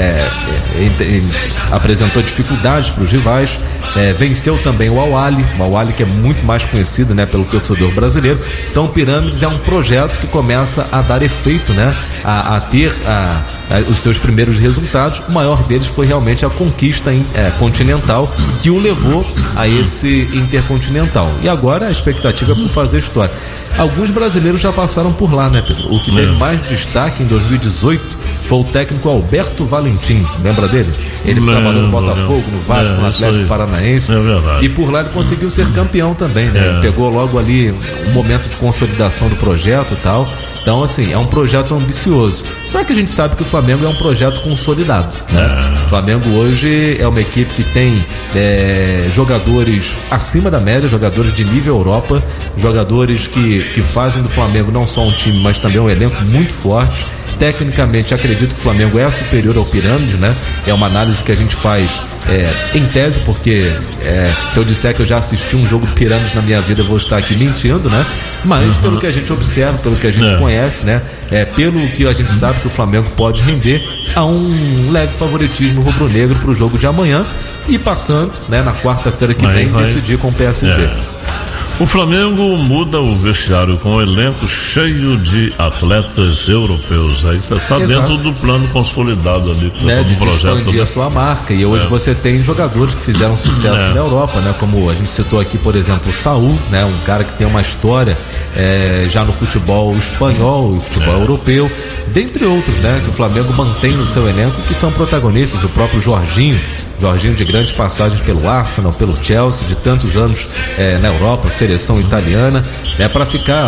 apresentou dificuldades para os rivais. Venceu também o Al-Ahly, que é muito mais conhecido, né, pelo torcedor brasileiro. Então o Pirâmides é um projeto que começa a dar efeito, né, a ter os seus primeiros resultados. O maior deles foi realmente a conquista continental, que o levou a esse intercontinental. E agora a expectativa é por fazer história. Alguns brasileiros já passaram por lá, né, Pedro? O que teve mais destaque em 2018 foi o técnico Alberto Valentim. Lembra dele? Ele trabalhou no Botafogo, no Vasco, no Atlético Paranaense. E por lá ele conseguiu ser campeão também, né? Ele pegou logo ali um momento de consolidação do projeto e tal. Então, assim, é um projeto ambicioso. Só que a gente sabe que o Flamengo é um projeto consolidado, né? O Flamengo hoje é uma equipe que tem jogadores acima da média, jogadores de nível Europa, jogadores que fazem do Flamengo não só um time, mas também um elenco muito forte. Tecnicamente, acredito que o Flamengo é superior ao Pirâmides, né? É uma análise que a gente faz em tese, porque se eu disser que eu já assisti um jogo do Pirâmides na minha vida, eu vou estar aqui mentindo, né? Mas pelo que a gente observa, pelo que a gente conhece, né? Pelo que a gente sabe que o Flamengo pode render, há um leve favoritismo rubro-negro para o jogo de amanhã e passando, né, na quarta-feira que vem, decidir com o PSG. O Flamengo muda o vestiário com um elenco cheio de atletas europeus. Aí você está dentro do plano consolidado ali do projeto. Expandir a sua marca. E hoje você tem jogadores que fizeram sucesso na Europa, né? Como a gente citou aqui, por exemplo, o Saúl, né? Um cara que tem uma história já no futebol espanhol e futebol europeu, dentre outros, né? Que o Flamengo mantém no seu elenco, que são protagonistas. O próprio Jorginho de grandes passagens pelo Arsenal, pelo Chelsea, de tantos anos na Europa, seleção italiana, para ficar.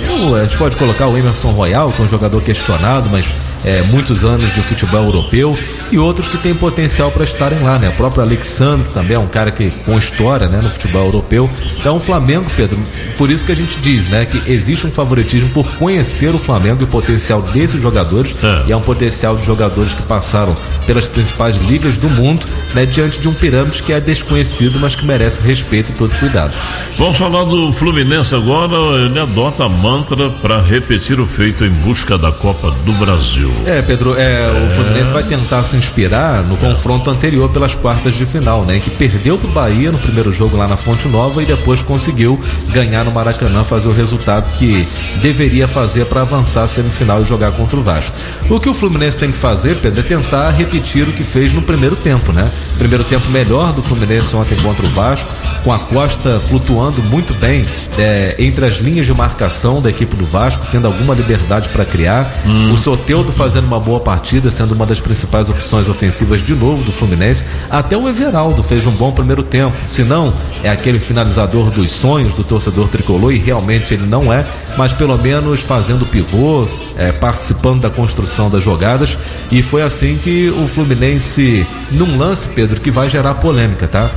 A gente pode colocar o Emerson Royal, que é um jogador questionado, mas muitos anos de futebol europeu, e outros que têm potencial para estarem lá, né? O próprio Alexandre também é um cara que com história, né, no futebol europeu. Então o Flamengo, Pedro, por isso que a gente diz, né, que existe um favoritismo por conhecer o Flamengo e o potencial desses jogadores, e é um potencial de jogadores que passaram pelas principais ligas do mundo, né, diante de um Pirâmides que é desconhecido, mas que merece respeito e todo cuidado. Vamos falar do Fluminense agora. Ele adota a mantra para repetir o feito em busca da Copa do Brasil. Pedro, o Fluminense vai tentar se inspirar no confronto anterior pelas quartas de final, né? Que perdeu pro Bahia no primeiro jogo lá na Fonte Nova e depois conseguiu ganhar no Maracanã, fazer o resultado que deveria fazer para avançar a semifinal e jogar contra o Vasco. O que o Fluminense tem que fazer, Pedro, é tentar repetir o que fez no primeiro tempo, né? Primeiro tempo melhor do Fluminense ontem contra o Vasco, com a Costa flutuando muito bem entre as linhas de marcação da equipe do Vasco, tendo alguma liberdade para criar. O Soteldo fazendo uma boa partida, sendo uma das principais opções ofensivas de novo do Fluminense. Até o Everaldo fez um bom primeiro tempo. Se não é aquele finalizador dos sonhos do torcedor tricolor, e realmente ele não é, mas pelo menos fazendo pivô, participando da construção das jogadas. E foi assim que o Fluminense, num lance, Pedro, que vai gerar polêmica, tá?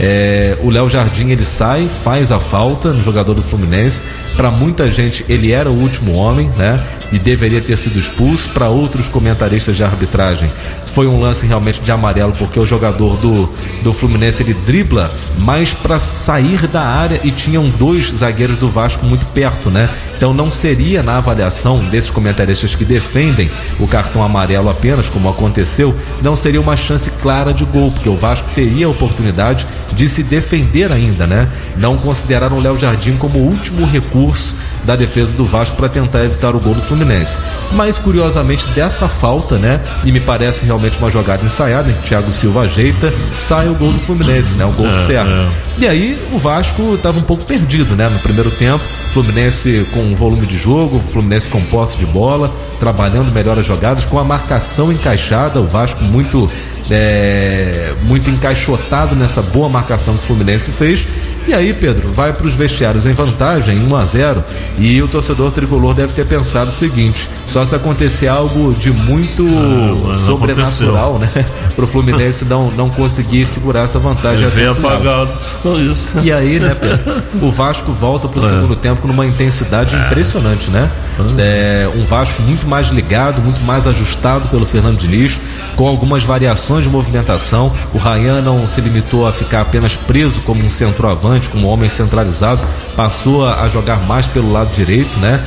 O Léo Jardim, ele sai, faz a falta no jogador do Fluminense. Para muita gente ele era o último homem, né? E deveria ter sido expulso. Para outros comentaristas de arbitragem foi um lance realmente de amarelo, porque o jogador do Fluminense, ele dribla mais para sair da área e tinham dois zagueiros do Vasco muito perto, né? Então não seria, na avaliação desses comentaristas que defendem o cartão amarelo apenas, como aconteceu, não seria uma chance clara de gol, porque o Vasco teria a oportunidade de se defender ainda, né? Não consideraram o Léo Jardim como o último recurso da defesa do Vasco para tentar evitar o gol do Fluminense. Mas curiosamente dessa falta, né, e me parece realmente uma jogada ensaiada, em que o Thiago Silva ajeita, sai o gol do Fluminense, né, o gol certo. E aí o Vasco estava um pouco perdido, né, no primeiro tempo. Fluminense com volume de jogo, Fluminense com posse de bola, trabalhando melhor as jogadas, com a marcação encaixada, o Vasco muito muito encaixotado nessa boa marcação que o Fluminense fez. E aí, Pedro, vai para os vestiários em vantagem, 1-0, e o torcedor tricolor deve ter pensado o seguinte: só se acontecer algo de muito sobrenatural, né, para o Fluminense não conseguir segurar essa vantagem. Vem apagado, só isso. E aí, né, Pedro, o Vasco volta para o segundo tempo numa intensidade impressionante, né? Um Vasco muito mais ligado, muito mais ajustado pelo Fernando Diniz, com algumas variações de movimentação. O Ryan não se limitou a ficar apenas preso como um centroavante, como um homem centralizado, passou a jogar mais pelo lado direito, né?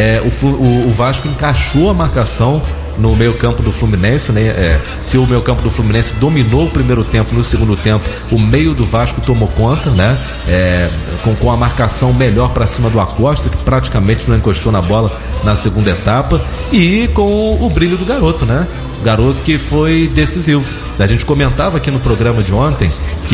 O Vasco encaixou a marcação no meio campo do Fluminense, né? Se o meio campo do Fluminense dominou o primeiro tempo, no segundo tempo o meio do Vasco tomou conta, né? Com a marcação melhor para cima do Acosta, que praticamente não encostou na bola na segunda etapa, e com o brilho do garoto, né? Garoto que foi decisivo. A gente comentava aqui no programa de ontem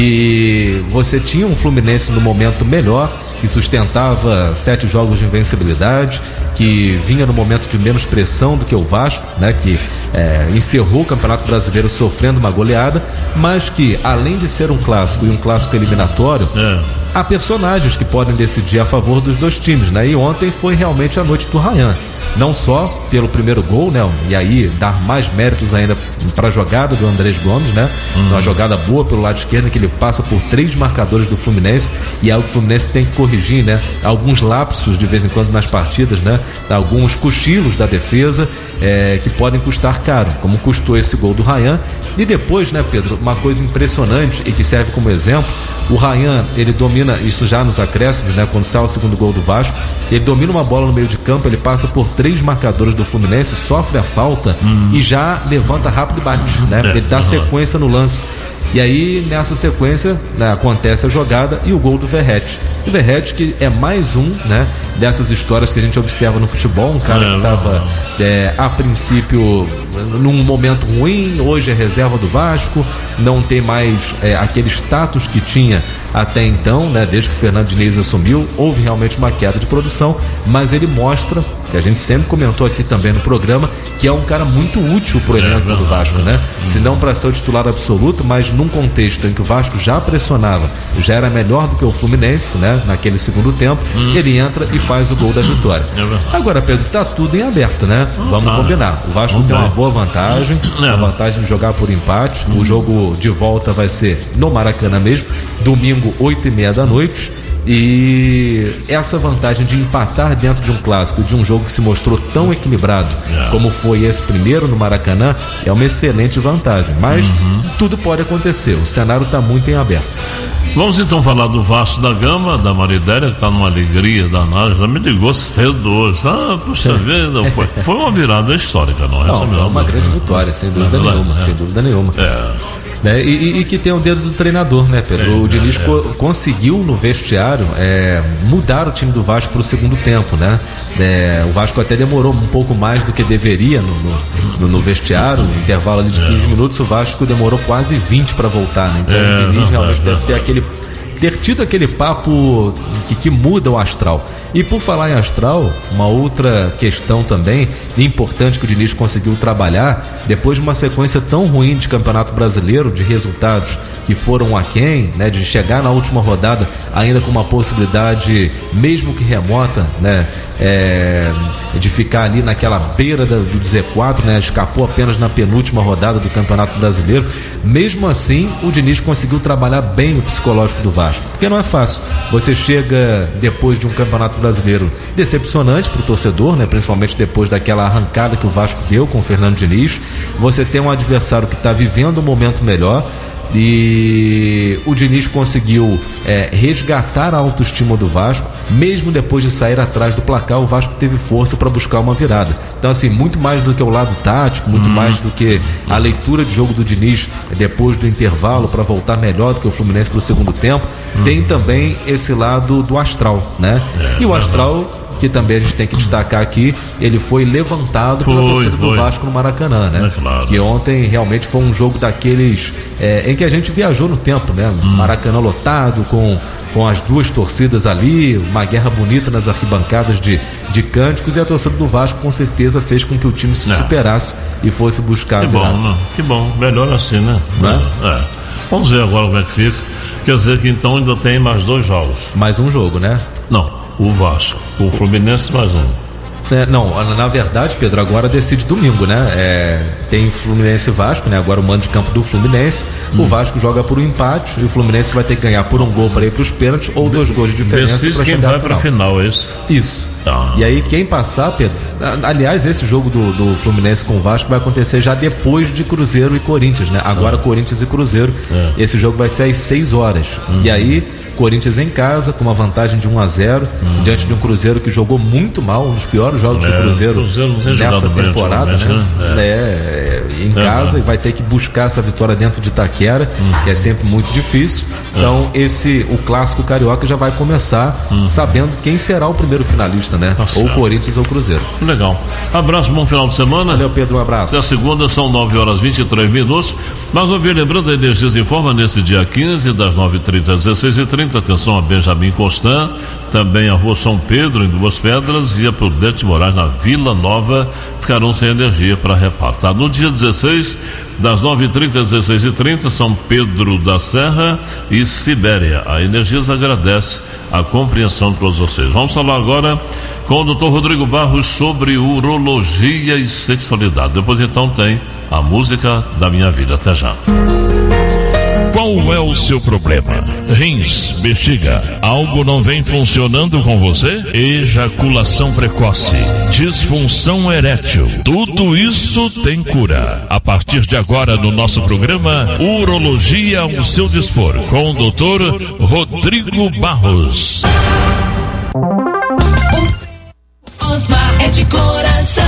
que você tinha um Fluminense no momento melhor, que sustentava 7 jogos de invencibilidade, que vinha no momento de menos pressão do que o Vasco, né, que encerrou o Campeonato Brasileiro sofrendo uma goleada, mas que, além de ser um clássico e um clássico eliminatório, há personagens que podem decidir a favor dos dois times, né? E ontem foi realmente a noite do Ryan. Não só pelo primeiro gol, né? E aí dar mais méritos ainda para a jogada do Andrés Gomes, né? Uma jogada boa pelo lado esquerdo, que ele passa por 3 marcadores do Fluminense, e é algo que o Fluminense tem que corrigir, né? Alguns lapsos de vez em quando nas partidas, né? Alguns cochilos da defesa que podem custar caro, como custou esse gol do Ryan. E depois, né, Pedro, uma coisa impressionante e que serve como exemplo: o Ryan, ele domina isso já nos acréscimos, né? Quando sai o segundo gol do Vasco, ele domina uma bola no meio de campo, ele passa por 3 marcadores do Fluminense, sofre a falta e já levanta rápido e bate, né? Ele dá sequência no lance. E aí, nessa sequência, né, acontece a jogada e o gol do Verratti. O Verratti, que é mais um, né, dessas histórias que a gente observa no futebol, um cara que estava a princípio num momento ruim, hoje é reserva do Vasco, não tem mais aquele status que tinha até então, né, desde que o Fernando Diniz assumiu. Houve realmente uma queda de produção, mas ele mostra, que a gente sempre comentou aqui também no programa, que é um cara muito útil pro elenco do Vasco, né? Se não para ser o titular absoluto, mas num contexto em que o Vasco já pressionava, já era melhor do que o Fluminense, né, naquele segundo tempo, ele entra e faz o gol da vitória. Agora, Pedro, tá tudo em aberto, né? Vamos combinar. O Vasco tem uma boa vantagem, a vantagem de jogar por empate. O jogo de volta vai ser no Maracanã mesmo, domingo, 8h30 da noite. E essa vantagem de empatar dentro de um clássico, de um jogo que se mostrou tão equilibrado como foi esse primeiro no Maracanã, é uma excelente vantagem. Mas tudo pode acontecer, o cenário está muito em aberto. Vamos então falar do Vasco da Gama, da Maridélia, que está numa alegria danada. Já me ligou cedo hoje. Puxa vida, foi uma virada histórica, não é? Não, foi uma grande vitória, sem dúvida nenhuma. Sem dúvida nenhuma. Né? E que tem o dedo do treinador, né, Pedro? O Diniz conseguiu no vestiário mudar o time do Vasco para o segundo tempo, né? O Vasco até demorou um pouco mais do que deveria no vestiário, no intervalo ali de 15 minutos. O Vasco demorou quase 20 para voltar, né? Então o Diniz realmente deve ter tido aquele papo que muda o astral. E por falar em astral, uma outra questão também importante que o Diniz conseguiu trabalhar, depois de uma sequência tão ruim de Campeonato Brasileiro, de resultados que foram aquém, né, de chegar na última rodada ainda com uma possibilidade, mesmo que remota, né, de ficar ali naquela beira do Z4, né, escapou apenas na penúltima rodada do Campeonato Brasileiro. Mesmo assim, o Diniz conseguiu trabalhar bem o psicológico do Vasco, porque não é fácil. Você chega depois de um Campeonato Brasileiro decepcionante para o torcedor, né, principalmente depois daquela arrancada que o Vasco deu com o Fernando Diniz. Você tem um adversário que está vivendo um momento melhor, e o Diniz conseguiu resgatar a autoestima do Vasco. Mesmo depois de sair atrás do placar, o Vasco teve força para buscar uma virada. Então, assim, muito mais do que o lado tático, muito mais do que a leitura de jogo do Diniz depois do intervalo para voltar melhor do que o Fluminense para o segundo tempo, tem também esse lado do astral, né? E o astral que também a gente tem que destacar aqui, ele foi levantado pela torcida do Vasco no Maracanã, né? Claro. Que ontem realmente foi um jogo daqueles em que a gente viajou no tempo, né? Maracanã lotado, com as duas torcidas ali, uma guerra bonita nas arquibancadas de cânticos, e a torcida do Vasco com certeza fez com que o time se superasse e fosse buscar a virada. Bom, né? Que bom, melhor assim, né? Vamos ver agora como é que fica. Quer dizer que então ainda tem mais 2 jogos. Mais um jogo, né? Não, o Vasco, o Fluminense mais um. Não, na verdade, Pedro, agora decide domingo, né? Tem Fluminense e Vasco, né? Agora o mando de campo do Fluminense. O Vasco joga por um empate e o Fluminense vai ter que ganhar por um gol para ir para os pênaltis ou 2 gols de diferença. Decide quem vai para a final, é isso? Isso. E aí quem passar, Pedro, aliás, esse jogo do Fluminense com o Vasco vai acontecer já depois de Cruzeiro e Corinthians, né? Agora Corinthians e Cruzeiro. Esse jogo vai ser às 6 horas. E aí Corinthians em casa com uma vantagem de 1-0 diante de um Cruzeiro que jogou muito mal, um dos piores jogos do Cruzeiro nessa temporada, né? Em casa, e vai ter que buscar essa vitória dentro de Itaquera, que é sempre muito difícil. Então o clássico carioca já vai começar sabendo quem será o primeiro finalista, né? Ou Corinthians ou Cruzeiro. Legal. Abraço, bom final de semana. Valeu, Pedro, um abraço. Até segunda, são 9h23. Mais uma vez, lembrando, a Energias informa nesse dia 15, das 9h30 às 16h30. Atenção a Benjamin Constant, também a Rua São Pedro, em Duas Pedras, e a Prudente Moraes, na Vila Nova, ficarão sem energia para reparar. No dia 16, das 9h30 às 16h30, São Pedro da Serra e Sibéria. A Energias agradece a compreensão de todos vocês. Vamos falar agora com o Dr. Rodrigo Barros sobre urologia e sexualidade. Depois então tem a música da minha vida. Até já. Qual é o seu problema? Rins, bexiga, algo não vem funcionando com você? Ejaculação precoce, disfunção erétil, tudo isso tem cura. A partir de agora no nosso programa Urologia ao seu dispor, com o Dr. Rodrigo Barros. Osmar é de coração.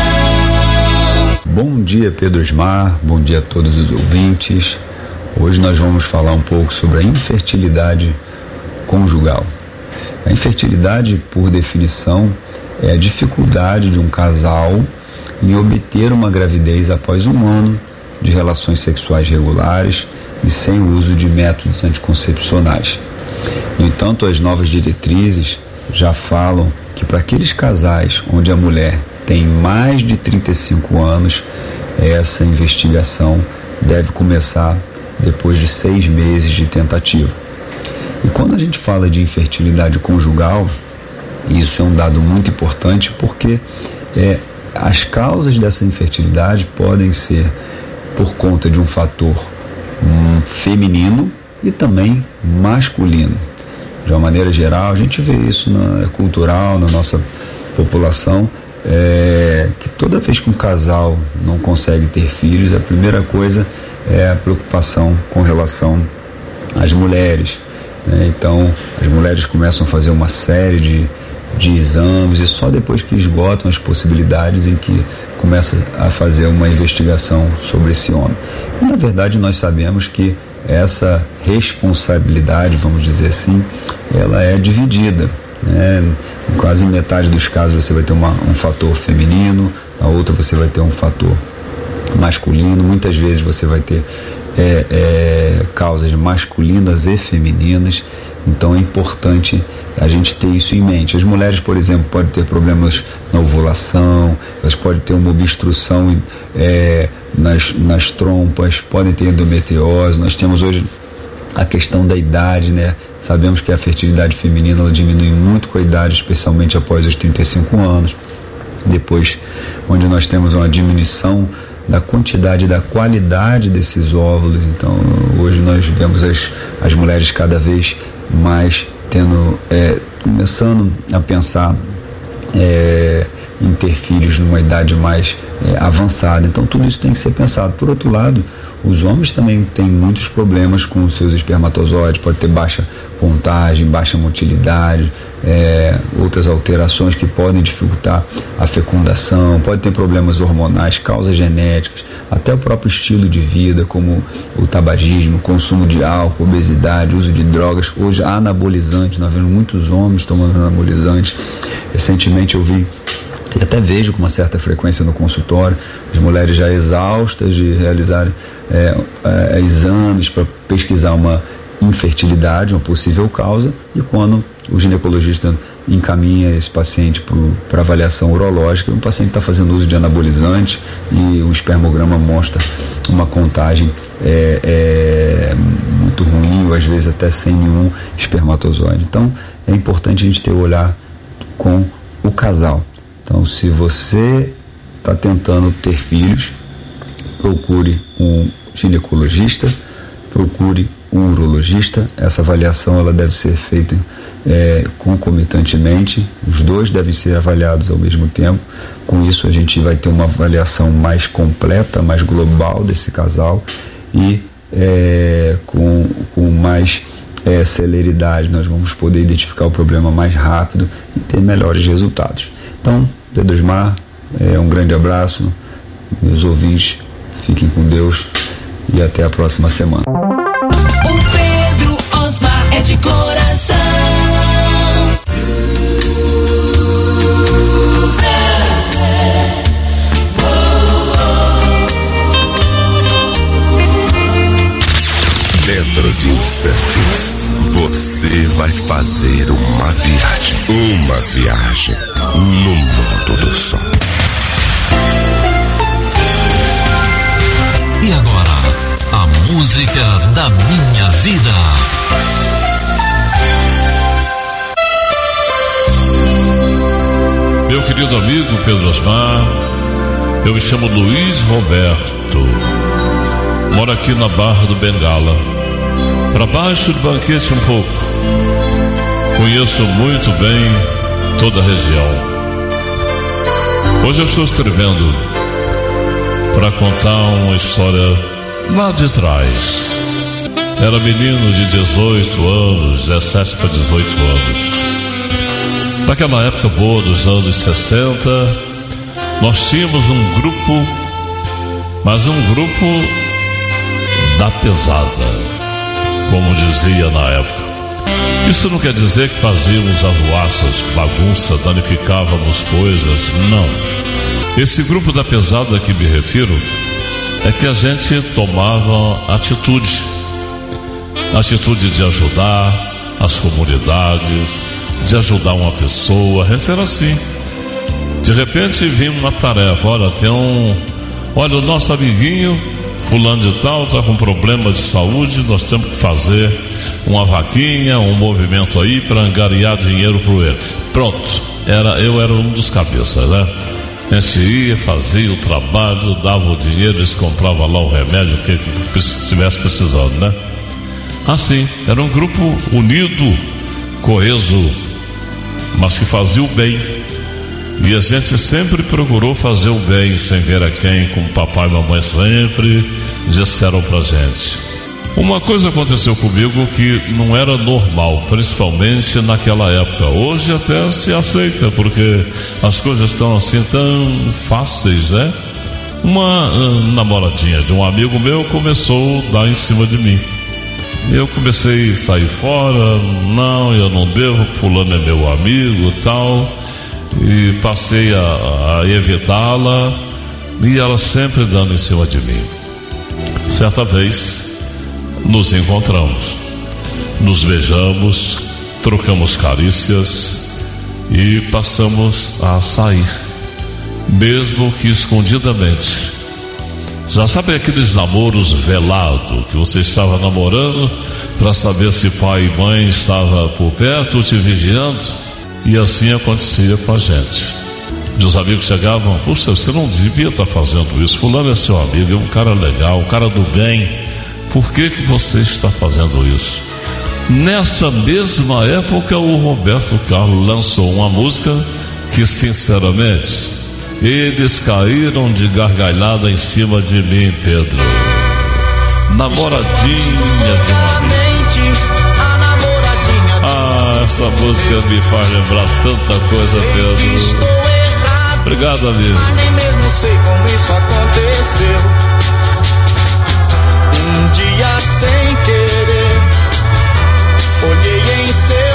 Bom dia, Pedro Osmar, bom dia a todos os ouvintes. Hoje nós vamos falar um pouco sobre a infertilidade conjugal. A infertilidade, por definição, é a dificuldade de um casal em obter uma gravidez após 1 ano de relações sexuais regulares e sem o uso de métodos anticoncepcionais. No entanto, as novas diretrizes já falam que para aqueles casais onde a mulher tem mais de 35 anos, essa investigação deve começar depois de 6 meses de tentativa. E quando a gente fala de infertilidade conjugal, isso é um dado muito importante porque as causas dessa infertilidade podem ser por conta de um fator feminino e também masculino. De uma maneira geral, a gente vê isso cultural na nossa população, que toda vez que um casal não consegue ter filhos, a primeira coisa é a preocupação com relação às mulheres, né? Então as mulheres começam a fazer uma série de exames e só depois que esgotam as possibilidades em que começa a fazer uma investigação sobre esse homem. E na verdade nós sabemos que essa responsabilidade, vamos dizer assim, ela é dividida, né? Em quase metade dos casos você vai ter um fator feminino, na outra você vai ter um fator masculino, muitas vezes você vai ter causas masculinas e femininas. Então é importante a gente ter isso em mente. As mulheres, por exemplo, podem ter problemas na ovulação, elas podem ter uma obstrução nas trompas, podem ter endometriose. Nós temos hoje a questão da idade, né? Sabemos que a fertilidade feminina ela diminui muito com a idade, especialmente após os 35 anos. Depois, onde nós temos uma diminuição da quantidade e da qualidade desses óvulos. Então, hoje nós vemos as mulheres cada vez mais começando a pensar em ter filhos numa idade mais avançada. Então, tudo isso tem que ser pensado. Por outro lado, os homens também têm muitos problemas com os seus espermatozoides, pode ter baixa contagem, baixa motilidade, outras alterações que podem dificultar a fecundação, pode ter problemas hormonais, causas genéticas, até o próprio estilo de vida, como o tabagismo, consumo de álcool, obesidade, uso de drogas, hoje anabolizantes, nós vemos muitos homens tomando anabolizantes, Recentemente eu vi, e até vejo com uma certa frequência no consultório, as mulheres já exaustas de realizarem exames para pesquisar uma infertilidade, uma possível causa, e quando o ginecologista encaminha esse paciente para avaliação urológica, o paciente está fazendo uso de anabolizante e o espermograma mostra uma contagem muito ruim, ou às vezes até sem nenhum espermatozoide. Então é importante a gente ter o olhar com o casal. Então, se você está tentando ter filhos, procure um ginecologista, procure um urologista. Essa avaliação ela deve ser feita concomitantemente, os dois devem ser avaliados ao mesmo tempo. Com isso a gente vai ter uma avaliação mais completa, mais global desse casal e com mais celeridade nós vamos poder identificar o problema mais rápido e ter melhores resultados. Então, Pedro Osmar, um grande abraço, meus ouvintes, fiquem com Deus e até a próxima semana. O Pedro Osmar é de coração. Dentro de instantes, você vai fazer uma viagem no mundo do som. E agora, a música da minha vida. Meu querido amigo Pedro Osmar, eu me chamo Luiz Roberto, moro aqui na Barra do Bengala, para baixo do Banquete um pouco. Conheço muito bem toda a região. Hoje eu estou escrevendo para contar uma história lá de trás. Era menino de 18 anos, 17 para 18 anos. Naquela época boa dos anos 60, nós tínhamos um grupo, mas um grupo da pesada, como dizia na época. Isso não quer dizer que fazíamos arruaças, bagunça, danificávamos coisas, não. Esse grupo da pesada a que me refiro é que a gente tomava atitude de ajudar as comunidades, de ajudar uma pessoa. A gente era assim. De repente vinha uma tarefa, olha, o nosso amiguinho fulano de tal está com problema de saúde, nós temos que fazer uma vaquinha, um movimento aí para angariar dinheiro para ele. Pronto, eu era um dos cabeças, né? A gente ia, fazia o trabalho, dava o dinheiro, eles compravam lá o remédio que estivesse precisando, né? Assim, era um grupo unido, coeso, mas que fazia o bem. E a gente sempre procurou fazer o bem, sem ver a quem, como papai e mamãe sempre disseram pra gente. Uma coisa aconteceu comigo que não era normal, principalmente naquela época. Hoje até se aceita, porque as coisas estão assim tão fáceis, né? Uma namoradinha de um amigo meu começou a dar em cima de mim. Eu comecei a sair fora, não, eu não devo, fulano é meu amigo e tal, e passei a evitá-la, e ela sempre dando em cima de mim. Certa vez nos encontramos, nos beijamos, trocamos carícias e passamos a sair, mesmo que escondidamente. Já sabe aqueles namoros velados, que você estava namorando para saber se pai e mãe estavam por perto te vigiando? E assim acontecia com a gente. Meus amigos chegavam, puxa, você não devia estar fazendo isso, fulano é seu amigo, é um cara legal, um cara do bem, por que você está fazendo isso? Nessa mesma época o Roberto Carlos lançou uma música que, sinceramente, eles caíram de gargalhada em cima de mim, Pedro. Namoradinha de um amigo. Ah, essa música me faz lembrar tanta coisa, Pedro. Obrigado, amigo. Mas nem mesmo sei como isso aconteceu. Um dia sem querer, olhei em seu